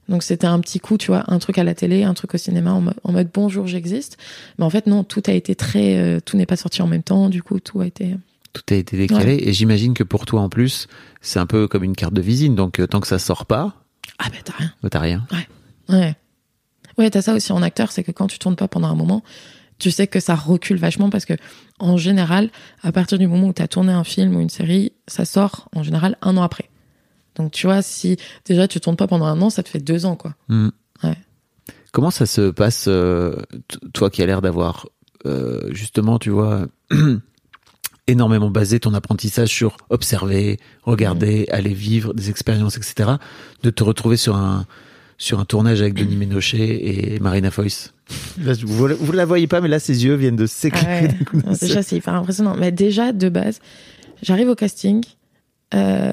Donc c'était un petit coup, tu vois, un truc à la télé, un truc au cinéma, en, mo- en mode bonjour, j'existe. Mais en fait, non, tout a été très... Euh, tout n'est pas sorti en même temps, du coup, tout a été...
Tout a été décalé.
Ouais.
Et j'imagine que pour toi, en plus, c'est un peu comme une carte de visite. Donc, euh, tant que ça sort pas,
Ah ben t'as rien.
bah, t'as rien.
Ouais. Ouais, t'as ça aussi en acteur, c'est que quand tu tournes pas pendant un moment, tu sais que ça recule vachement parce que, en général, à partir du moment où t'as tourné un film ou une série, ça sort, en général, un an après. Donc, tu vois, si déjà tu tournes pas pendant un an, ça te fait deux ans, quoi.
Mm.
Ouais.
Comment ça se passe, euh, t- toi qui as l'air d'avoir, euh, justement, tu vois, énormément basé ton apprentissage sur observer, regarder, aller vivre des expériences, et cetera, de te retrouver sur un, sur un tournage avec Denis Ménochet et Marina Foïs. Là, vous, vous la voyez pas, mais là, ses yeux viennent de s'éclairer.
Ah ouais. Non, déjà, c'est hyper impressionnant. Mais déjà, de base, j'arrive au casting euh,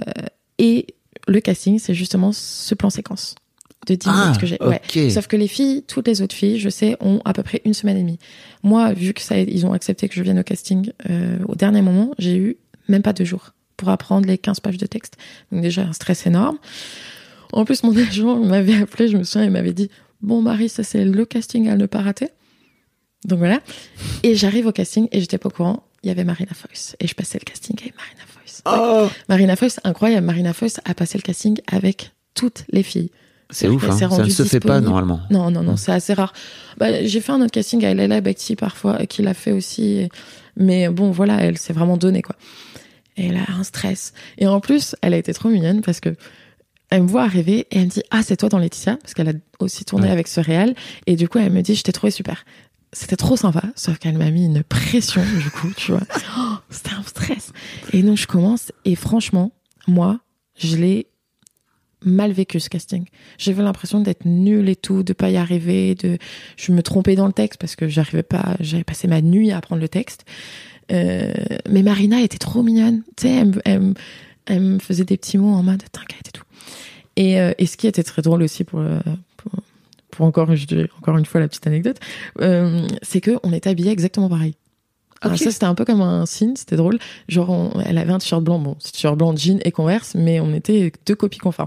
et le casting, c'est justement ce plan séquence de dix
Ah,
minutes que j'ai. Ouais.
ok.
Sauf que les filles, toutes les autres filles, je sais, ont à peu près une semaine et demie. Moi, vu que ça, ils ont accepté que je vienne au casting euh, au dernier moment, j'ai eu même pas deux jours pour apprendre les quinze pages de texte. Donc déjà, un stress énorme. En plus, mon agent m'avait appelé, je me souviens, il m'avait dit « Bon, Marie, ça c'est le casting à ne pas rater. » Donc voilà. Et j'arrive au casting et j'étais pas au courant. Il y avait Marina Foïs. Et je passais le casting avec Marina Foïs.
Oh,
Marina Foïs, incroyable. Marina Foïs a passé le casting avec toutes les filles.
c'est ouf, hein. Ça ne se fait pas normalement.
Non, non, non, c'est assez rare. Bah, j'ai fait un autre casting à Laila Bekti parfois, qui l'a fait aussi. Mais bon, voilà, elle s'est vraiment donnée, quoi. Et elle a un stress. Et en plus, elle a été trop mignonne parce que elle me voit arriver et elle me dit « Ah, c'est toi dans Laetitia ?» parce qu'elle a aussi tourné
Ouais.
avec ce réal. Et du coup, elle me dit « Je t'ai trouvé super. » C'était trop sympa, sauf qu'elle m'a mis une pression, du coup, tu vois. Oh, c'était un stress. Et donc, je commence et franchement, moi, je l'ai mal vécu, ce casting. J'avais l'impression d'être nulle et tout, de pas y arriver, de, je me trompais dans le texte parce que j'arrivais pas, j'avais passé ma nuit à apprendre le texte. Euh, mais Marina était trop mignonne. Tu sais, elle, me- elle, me- elle me faisait des petits mots en mode t'inquiète et tout. Et, euh, et ce qui était très drôle aussi pour, euh, pour, pour encore, je dis encore une fois la petite anecdote, euh, c'est que on était habillés exactement pareil. Alors
Ok.
ça, c'était un peu comme un signe, c'était drôle. Genre, on- elle avait un t-shirt blanc, bon, t-shirt blanc, jean et Converse, mais on était deux copies conformes.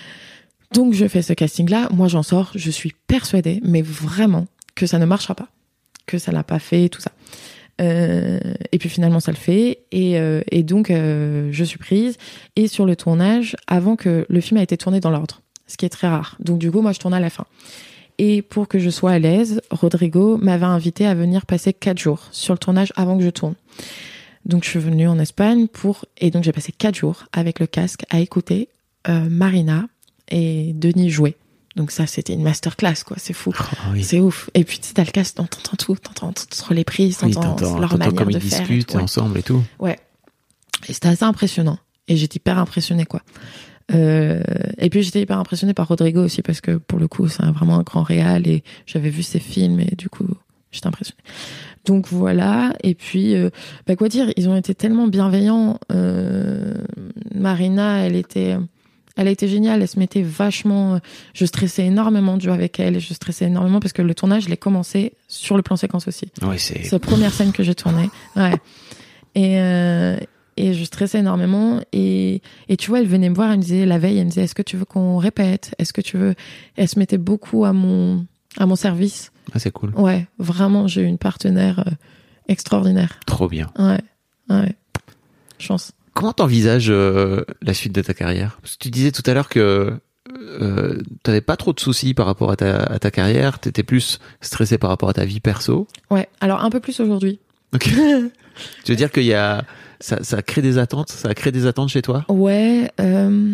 Donc, je fais ce casting-là. Moi, j'en sors. Je suis persuadée, mais vraiment, que ça ne marchera pas. Que ça l'a pas fait, tout ça. Euh, et puis finalement, ça le fait. Et, euh, et donc, euh, je suis prise. Et sur le tournage, avant que le film a été tourné dans l'ordre, ce qui est très rare. Donc, du coup, moi, je tourne à la fin. Et pour que je sois à l'aise, Rodrigo m'avait invité à venir passer quatre jours sur le tournage avant que je tourne. Donc, je suis venue en Espagne pour... Et donc, j'ai passé quatre jours avec le casque à écouter euh, Marina et Denis jouer. Donc ça, c'était une masterclass, quoi. C'est fou.
Oh, oui.
C'est ouf. Et puis, tu sais, t'as le casque, t'entends tout. T'entends entre les prises,
Oui,
t'entends
t'entends,
leur
t'entends
manière
comme
de
ils
faire. et
discutent
tout, ouais.
ensemble et tout.
Ouais. Et c'était assez impressionnant. Et j'étais hyper impressionnée, quoi. Euh, et puis j'étais hyper impressionnée par Rodrigo aussi parce que pour le coup, c'est un- vraiment un grand réal et j'avais vu ses films et du coup, j'étais impressionnée. Donc voilà. Et puis, euh, bah quoi dire, ils ont été tellement bienveillants. Euh, Marina, elle était, elle a été géniale. Elle se mettait vachement. Je stressais énormément de jouer avec elle et je stressais énormément parce que le tournage, je l'ai commencé sur le plan séquence aussi.
Oui, c'est.
C'est la première scène que j'ai tournée. Ouais. Et, euh, et je stressais énormément. Et, et tu vois, elle venait me voir, elle me disait, la veille, elle me disait, est-ce que tu veux qu'on répète? Est-ce que tu veux... Elle se mettait beaucoup à mon, à mon service.
Ah, c'est cool.
Ouais, vraiment, j'ai eu une partenaire euh, extraordinaire.
Trop bien.
Ouais, ouais. Chance.
Comment t'envisages euh, la suite de ta carrière? Parce que tu disais tout à l'heure que euh, t'avais pas trop de soucis par rapport à ta, à ta carrière, t'étais plus stressé par rapport à ta vie perso.
Ouais, alors un peu plus aujourd'hui.
Ok. Tu veux dire qu'il y a ça, ça crée des attentes, ça crée des attentes chez toi?
Ouais, euh...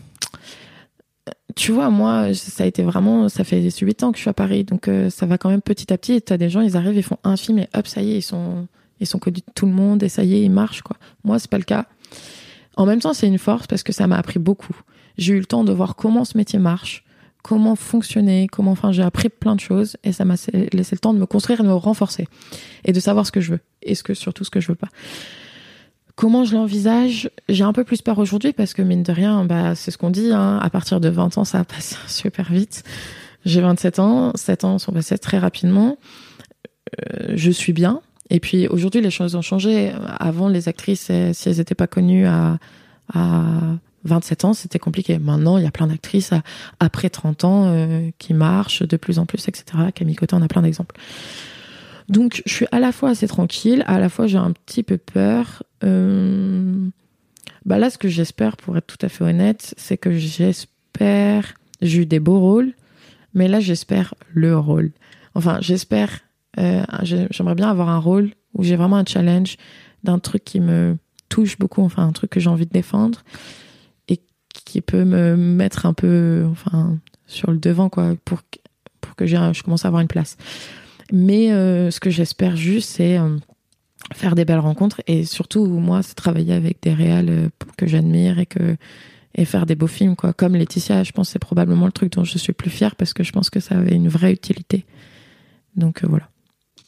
tu vois, moi, ça a été vraiment, ça fait huit ans que je suis à Paris, donc euh, ça va quand même petit à petit. Et t'as des gens, ils arrivent, ils font un film et hop, ça y est, ils sont, ils sont connus de tout le monde et ça y est, ils marchent, quoi. Moi, c'est pas le cas. En même temps, c'est une force parce que ça m'a appris beaucoup. J'ai eu le temps de voir comment ce métier marche, comment fonctionner, comment, enfin, j'ai appris plein de choses et ça m'a laissé le temps de me construire et de me renforcer et de savoir ce que je veux et ce que, surtout ce que je veux pas. Comment je l'envisage? J'ai un peu plus peur aujourd'hui parce que mine de rien, bah, c'est ce qu'on dit, hein, à partir de vingt ans, ça passe super vite. J'ai vingt-sept ans, sept ans sont passés très rapidement. Euh, je suis bien. Et puis aujourd'hui, les choses ont changé. Avant, les actrices, si elles n'étaient pas connues à, à vingt-sept ans, c'était compliqué. Maintenant, il y a plein d'actrices à, après trente ans euh, qui marchent de plus en plus, et cetera. Camille Cottin, on a plein d'exemples. Donc, je suis à la fois assez tranquille, à la fois j'ai un petit peu peur. Euh... Bah là, ce que j'espère, pour être tout à fait honnête, c'est que j'espère... J'ai eu des beaux rôles, mais là, j'espère le rôle. Enfin, j'espère... Euh, j'aimerais bien avoir un rôle où j'ai vraiment un challenge d'un truc qui me touche beaucoup, enfin, un truc que j'ai envie de défendre et qui peut me mettre un peu enfin, sur le devant, quoi, pour, pour que j'ai, je commence à avoir une place. Mais euh, ce que j'espère juste, c'est... Euh, faire des belles rencontres et surtout moi c'est travailler avec des réals que j'admire et que et faire des beaux films quoi, comme Laetitia. Je pense que c'est probablement le truc dont je suis plus fière parce que je pense que ça avait une vraie utilité, donc euh, voilà.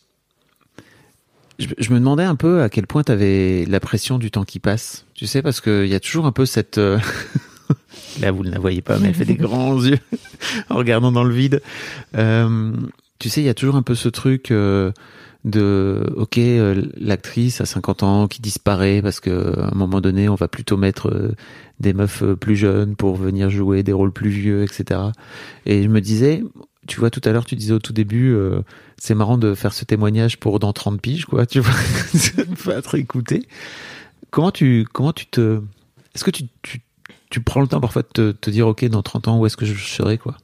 je, je me demandais un peu à quel point tu avais la pression du temps qui passe, tu sais, parce qu'il y a toujours un peu cette euh... là vous ne la voyez pas mais elle fait des grands yeux en regardant dans le vide, euh, tu sais, il y a toujours un peu ce truc euh... de ok euh, l'actrice à cinquante ans qui disparaît parce que à un moment donné on va plutôt mettre euh, des meufs euh, plus jeunes pour venir jouer des rôles plus vieux, etc. Et je me disais, tu vois, tout à l'heure tu disais au tout début euh, c'est marrant de faire ce témoignage pour dans trente piges, quoi, tu vois. Faut être écouté. Comment tu comment tu te est-ce que tu tu tu prends le temps parfois de te, te dire ok dans trente ans où est-ce que je serai, quoi?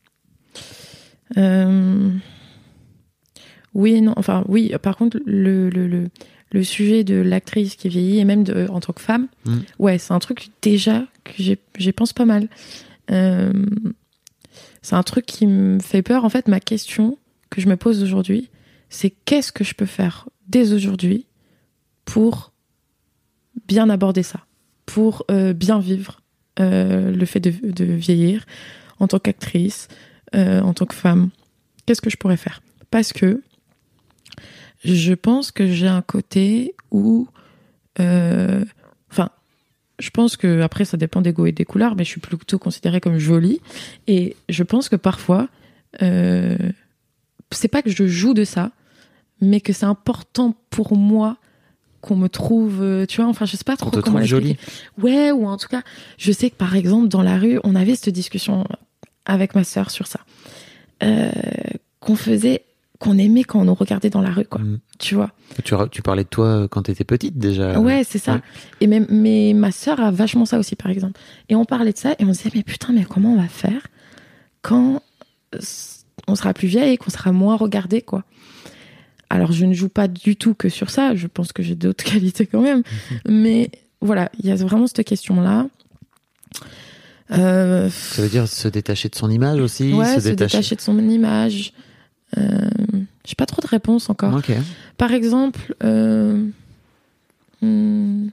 euh... Oui, non, enfin, oui, par contre, le, le, le, le sujet de l'actrice qui vieillit, et même de, en tant que femme, mmh. ouais, c'est un truc déjà que j'ai, j'y pense pas mal. Euh, c'est un truc qui me fait peur. En fait, ma question que je me pose aujourd'hui, c'est qu'est-ce que je peux faire dès aujourd'hui pour bien aborder ça, pour euh, bien vivre euh, le fait de, de vieillir en tant qu'actrice, euh, en tant que femme. Qu'est-ce que je pourrais faire ? Parce que je pense que j'ai un côté où... Euh, enfin, je pense que, après, ça dépend des goûts et des couleurs, mais je suis plutôt considérée comme jolie. Et je pense que parfois, euh, c'est pas que je joue de ça, mais que c'est important pour moi qu'on me trouve... Tu vois, enfin, je sais pas trop
on te
comment
trouve
l'expliquer.
Jolie.
Ouais, ou en tout cas, je sais que, par exemple, dans la rue, on avait cette discussion avec ma sœur sur ça. Euh, qu'on faisait... qu'on aimait quand on nous regardait dans la rue, quoi. Mmh. Tu vois.
Tu, tu parlais de toi quand t'étais petite, déjà.
Ouais, c'est ça. Ouais. Et même, mais ma sœur a vachement ça aussi, par exemple. Et on parlait de ça et on se disait, mais putain, mais comment on va faire quand on sera plus vieille et qu'on sera moins regardé, quoi. Alors, je ne joue pas du tout que sur ça. Je pense que j'ai d'autres qualités quand même. Mmh. Mais voilà, il y a vraiment cette question-là. Euh...
Ça veut dire se détacher de son image aussi?
Ouais, se,
se
détacher... détacher de son image. Euh, j'ai pas trop de réponses encore.
Okay.
Par exemple, euh, hmm,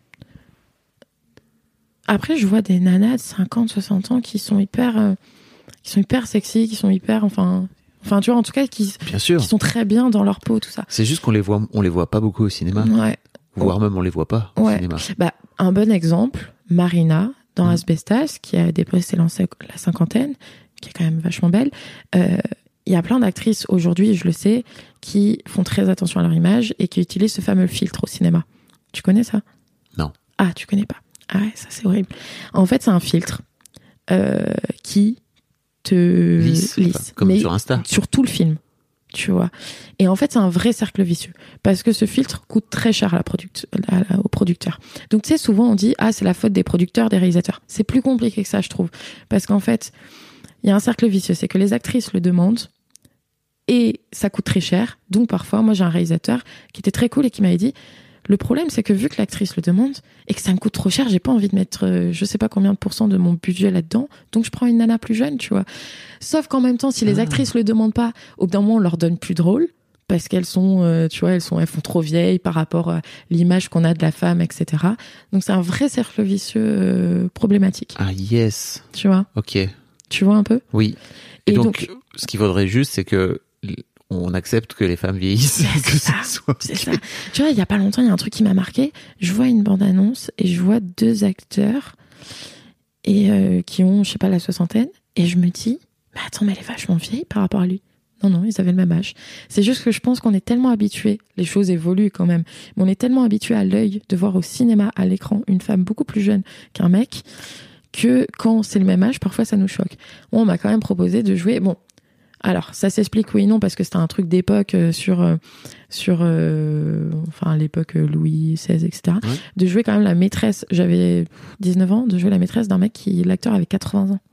après je vois des nanas de cinquante, soixante ans qui sont hyper, euh, qui sont hyper sexy, qui sont hyper, enfin, enfin tu vois, en tout cas, qui,
bien sûr,
qui sont très bien dans leur peau, tout ça.
C'est juste qu'on les voit, on les voit pas beaucoup au cinéma.
Ouais.
Voire même on les voit pas au
ouais.
cinéma.
Bah, un bon exemple, Marina dans mmh. Asbestas, qui a dépassé la cinquantaine, qui est quand même vachement belle. Euh, Il y a plein d'actrices aujourd'hui, je le sais, qui font très attention à leur image et qui utilisent ce fameux filtre au cinéma. Tu connais ça ?
Non.
Ah, tu connais pas ? Ah ouais, ça c'est horrible. En fait, c'est un filtre euh, qui te
lisse,
lisse
comme
mais
sur Insta.
Sur tout le film, tu vois. Et en fait, c'est un vrai cercle vicieux parce que ce filtre coûte très cher à la product- à la, au producteur. Donc, tu sais, souvent on dit « Ah, c'est la faute des producteurs, des réalisateurs ». C'est plus compliqué que ça, je trouve. Parce qu'en fait, il y a un cercle vicieux. C'est que les actrices le demandent et ça coûte très cher. Donc, parfois, moi, j'ai un réalisateur qui était très cool et qui m'avait dit « Le problème, c'est que vu que l'actrice le demande et que ça me coûte trop cher, j'ai pas envie de mettre euh, je sais pas combien de pourcents de mon budget là-dedans. Donc, je prends une nana plus jeune, tu vois. » Sauf qu'en même temps, si les actrices le demandent pas, au bout d'un moment, on leur donne plus de rôle parce qu'elles sont, euh, tu vois, elles sont, elles font trop vieilles par rapport à l'image qu'on a de la femme, et cetera. Donc, c'est un vrai cercle vicieux euh, problématique.
Ah, yes.
Tu vois.
Ok.
Tu vois un peu ?
Oui. Et, et donc, donc, ce qu'il faudrait juste, c'est que on accepte que les femmes vieillissent, que ça, ça soit.
C'est ça. Tu vois, il y a pas longtemps, il y a un truc qui m'a marqué. Je vois une bande-annonce et je vois deux acteurs et euh, qui ont, je sais pas, la soixantaine, et je me dis, mais attends, mais elle est vachement vieille par rapport à lui. Non, non, ils avaient le même âge. C'est juste que je pense qu'on est tellement habitués, les choses évoluent quand même, mais on est tellement habitués à l'œil de voir au cinéma, à l'écran, une femme beaucoup plus jeune qu'un mec, que quand c'est le même âge, parfois ça nous choque. Moi, on m'a quand même proposé de jouer... Bon, alors, ça s'explique oui et non, parce que c'était un truc d'époque euh, sur... Euh, sur euh, enfin, à l'époque euh, Louis seize, et cetera. Ouais. De jouer quand même la maîtresse, j'avais dix-neuf ans, de jouer la maîtresse d'un mec qui... L'acteur avait quatre-vingts ans.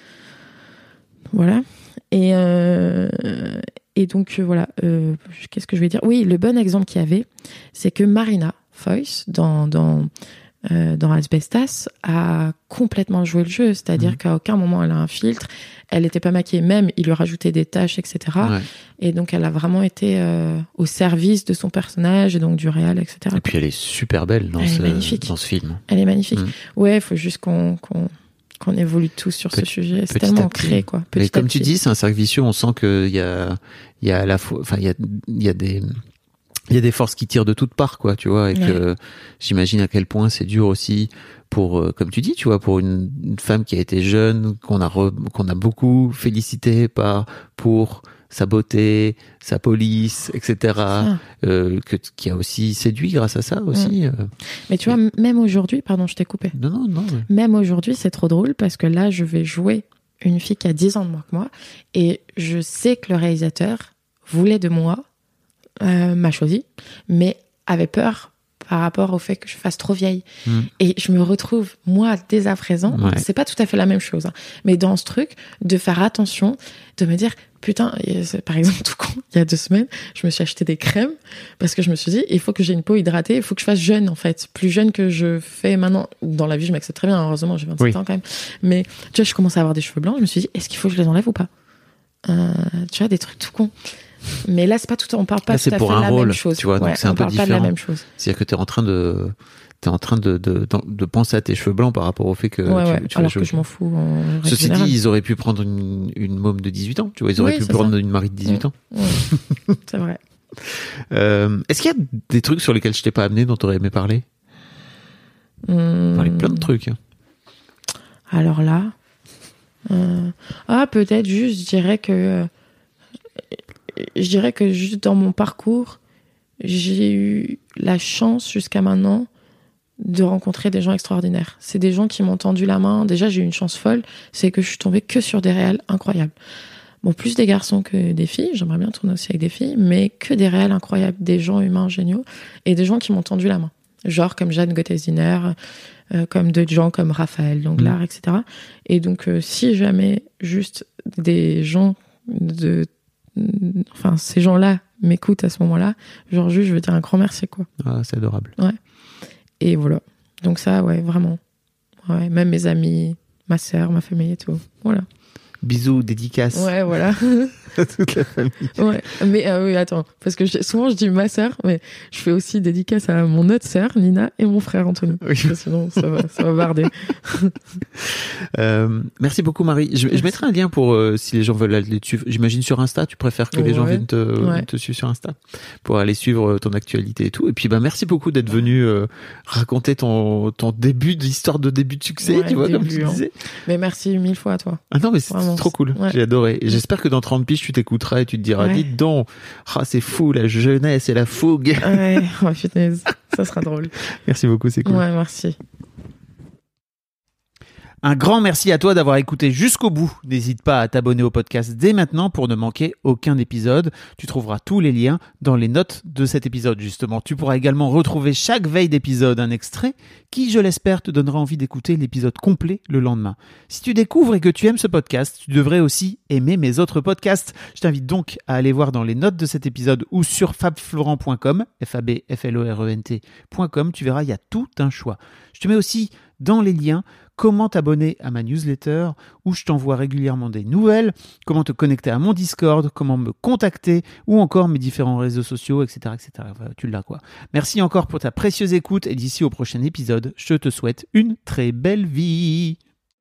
Voilà. Et, euh, et donc, euh, voilà. Euh, qu'est-ce que je vais dire ? Oui, le bon exemple qu'il y avait, c'est que Marina Foïs, dans, dans, euh, dans Asbestas, a complètement joué le jeu. C'est-à-dire mmh. qu'à aucun moment, elle a un filtre. Elle n'était pas maquillée. Même, il lui rajoutait des taches, et cetera. Ouais. Et donc, elle a vraiment été euh, au service de son personnage et donc du réal, et cetera.
Et puis, elle est super belle dans, ce, dans ce film.
Elle est magnifique. Mmh. Ouais, il faut juste qu'on... qu'on qu'on évolue tous sur petit, ce sujet, c'est tellement ancré, quoi. Petit
Mais comme tu dis, c'est un cercle vicieux, on sent qu'il y a, il y a à la fois, enfin, il y a, il y a des, il y a des forces qui tirent de toutes parts, quoi, tu vois, et ouais. que j'imagine à quel point c'est dur aussi pour, comme tu dis, tu vois, pour une, une femme qui a été jeune, qu'on a, re, qu'on a beaucoup félicité par, pour sa beauté, sa police, et cetera, ah. euh, que, qui a aussi séduit grâce à ça aussi. Mmh. Euh.
Mais tu vois, même aujourd'hui, pardon, je t'ai coupé.
Non, non, non. Ouais.
Même aujourd'hui, c'est trop drôle parce que là, je vais jouer une fille qui a dix ans de moins que moi et je sais que le réalisateur voulait de moi, euh, m'a choisi, mais avait peur par rapport au fait que je fasse trop vieille. Mmh. Et je me retrouve, moi, dès à présent, ouais. c'est pas tout à fait la même chose, hein, mais dans ce truc, de faire attention, de me dire, putain, par exemple, tout con, il y a deux semaines, je me suis acheté des crèmes parce que je me suis dit, il faut que j'ai une peau hydratée, il faut que je fasse jeune, en fait. Plus jeune que je fais maintenant. Dans la vie, je m'accepte très bien, heureusement, j'ai vingt-sept oui. ans quand même. Mais, tu vois, je commence à avoir des cheveux blancs, je me suis dit, est-ce qu'il faut que je les enlève ou pas? Euh, tu vois, des trucs tout con. Mais là, c'est pas tout, on parle pas
là,
tout à
pour
fait
un
la
rôle,
même chose.
Tu vois, donc
ouais,
c'est un
on
peu
parle
différent.
Pas de la même chose.
C'est-à-dire que t'es en train de, t'es en train de, de, de, de penser à tes cheveux blancs par rapport au fait que
ouais,
tu,
ouais,
tu
alors que je m'en fous. En
Ceci général. dit, ils auraient pu prendre une, une môme de dix-huit ans, tu vois, ils auraient
oui,
pu prendre
ça.
une Marie de dix-huit
mmh.
ans.
Mmh. C'est vrai.
euh, est-ce qu'il y a des trucs sur lesquels je t'ai pas amené dont t'aurais aimé parler?
mmh.
Parler plein de trucs. Hein.
Alors là, euh... ah, peut-être juste, je dirais que, je dirais que juste dans mon parcours, j'ai eu la chance jusqu'à maintenant de rencontrer des gens extraordinaires. C'est des gens qui m'ont tendu la main. Déjà, j'ai eu une chance folle, c'est que je suis tombée que sur des réals incroyables. Bon, plus des garçons que des filles, j'aimerais bien tourner aussi avec des filles, mais que des réals incroyables, des gens humains géniaux, et des gens qui m'ont tendu la main. Genre comme Jeanne Gottesdiener, euh, comme d'autres gens comme Raphaël Danglars, mmh. et cetera. Et donc, euh, si jamais juste des gens de... Enfin, ces gens-là m'écoutent à ce moment-là, genre juste, je veux dire un grand merci, quoi.
Ah, c'est adorable.
Ouais. Et voilà. Donc ça, ouais, vraiment. Ouais, même mes amis, ma sœur, ma famille et tout. Voilà.
Bisous, dédicaces.
Ouais, voilà.
À toute la famille.
Ouais, mais euh, oui, attends, parce que je, souvent je dis ma sœur, mais je fais aussi dédicace à mon autre sœur, Nina, et mon frère Anthony. Oui. Sinon, ça va, ça va barder.
euh, merci beaucoup, Marie. Je, je mettrai un lien pour euh, si les gens veulent aller te suivre. J'imagine sur Insta, tu préfères que les ouais. gens viennent te, ouais. te suivre sur Insta pour aller suivre ton actualité et tout. Et puis, bah, merci beaucoup d'être venu euh, raconter ton, ton début d'histoire de début de succès, ouais, tu vois, début, comme tu hein. disais.
Mais merci mille fois à toi.
Ah non, mais c'est Vraiment. trop cool. Ouais. J'ai adoré. Et j'espère que dans trente piges, tu t'écouteras et tu te diras, ouais. dites donc, ah, c'est fou, la jeunesse et la fougue.
Ouais, oh, putain, ça sera drôle.
Merci beaucoup, c'est cool.
Ouais, merci.
Un grand merci à toi d'avoir écouté jusqu'au bout. N'hésite pas à t'abonner au podcast dès maintenant pour ne manquer aucun épisode. Tu trouveras tous les liens dans les notes de cet épisode, justement. Tu pourras également retrouver chaque veille d'épisode un extrait qui, je l'espère, te donnera envie d'écouter l'épisode complet le lendemain. Si tu découvres et que tu aimes ce podcast, tu devrais aussi aimer mes autres podcasts. Je t'invite donc à aller voir dans les notes de cet épisode ou sur fabflorent point com, F A B F L O R E N T point com. Tu verras, il y a tout un choix. Je te mets aussi dans les liens comment t'abonner à ma newsletter où je t'envoie régulièrement des nouvelles, comment te connecter à mon Discord, comment me contacter ou encore mes différents réseaux sociaux, et cetera, et cetera. Enfin, tu l'as quoi. Merci encore pour ta précieuse écoute et d'ici au prochain épisode, je te souhaite une très belle vie.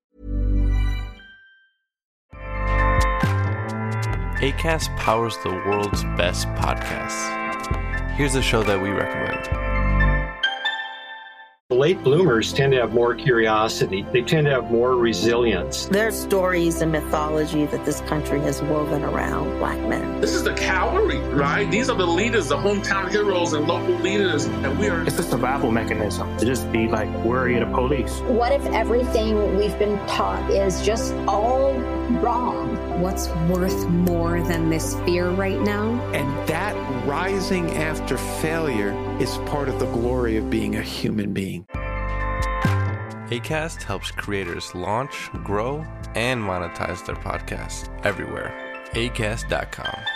Acast powers the world's best podcasts. Here's a show that we recommend.
late bloomers tend to have more curiosity. They tend to have more resilience.
There are stories and mythology that this country has woven around Black men.
This is the cavalry, right? These are the leaders, the hometown heroes and local leaders, and we are...
It's a survival mechanism to just be like worry of the police.
What if everything we've been taught is just all wrong?
What's worth more than this fear right now?
And that rising after failure is part of the glory of being a human being.
Acast helps creators launch, grow, and monetize their podcasts everywhere. acast dot com.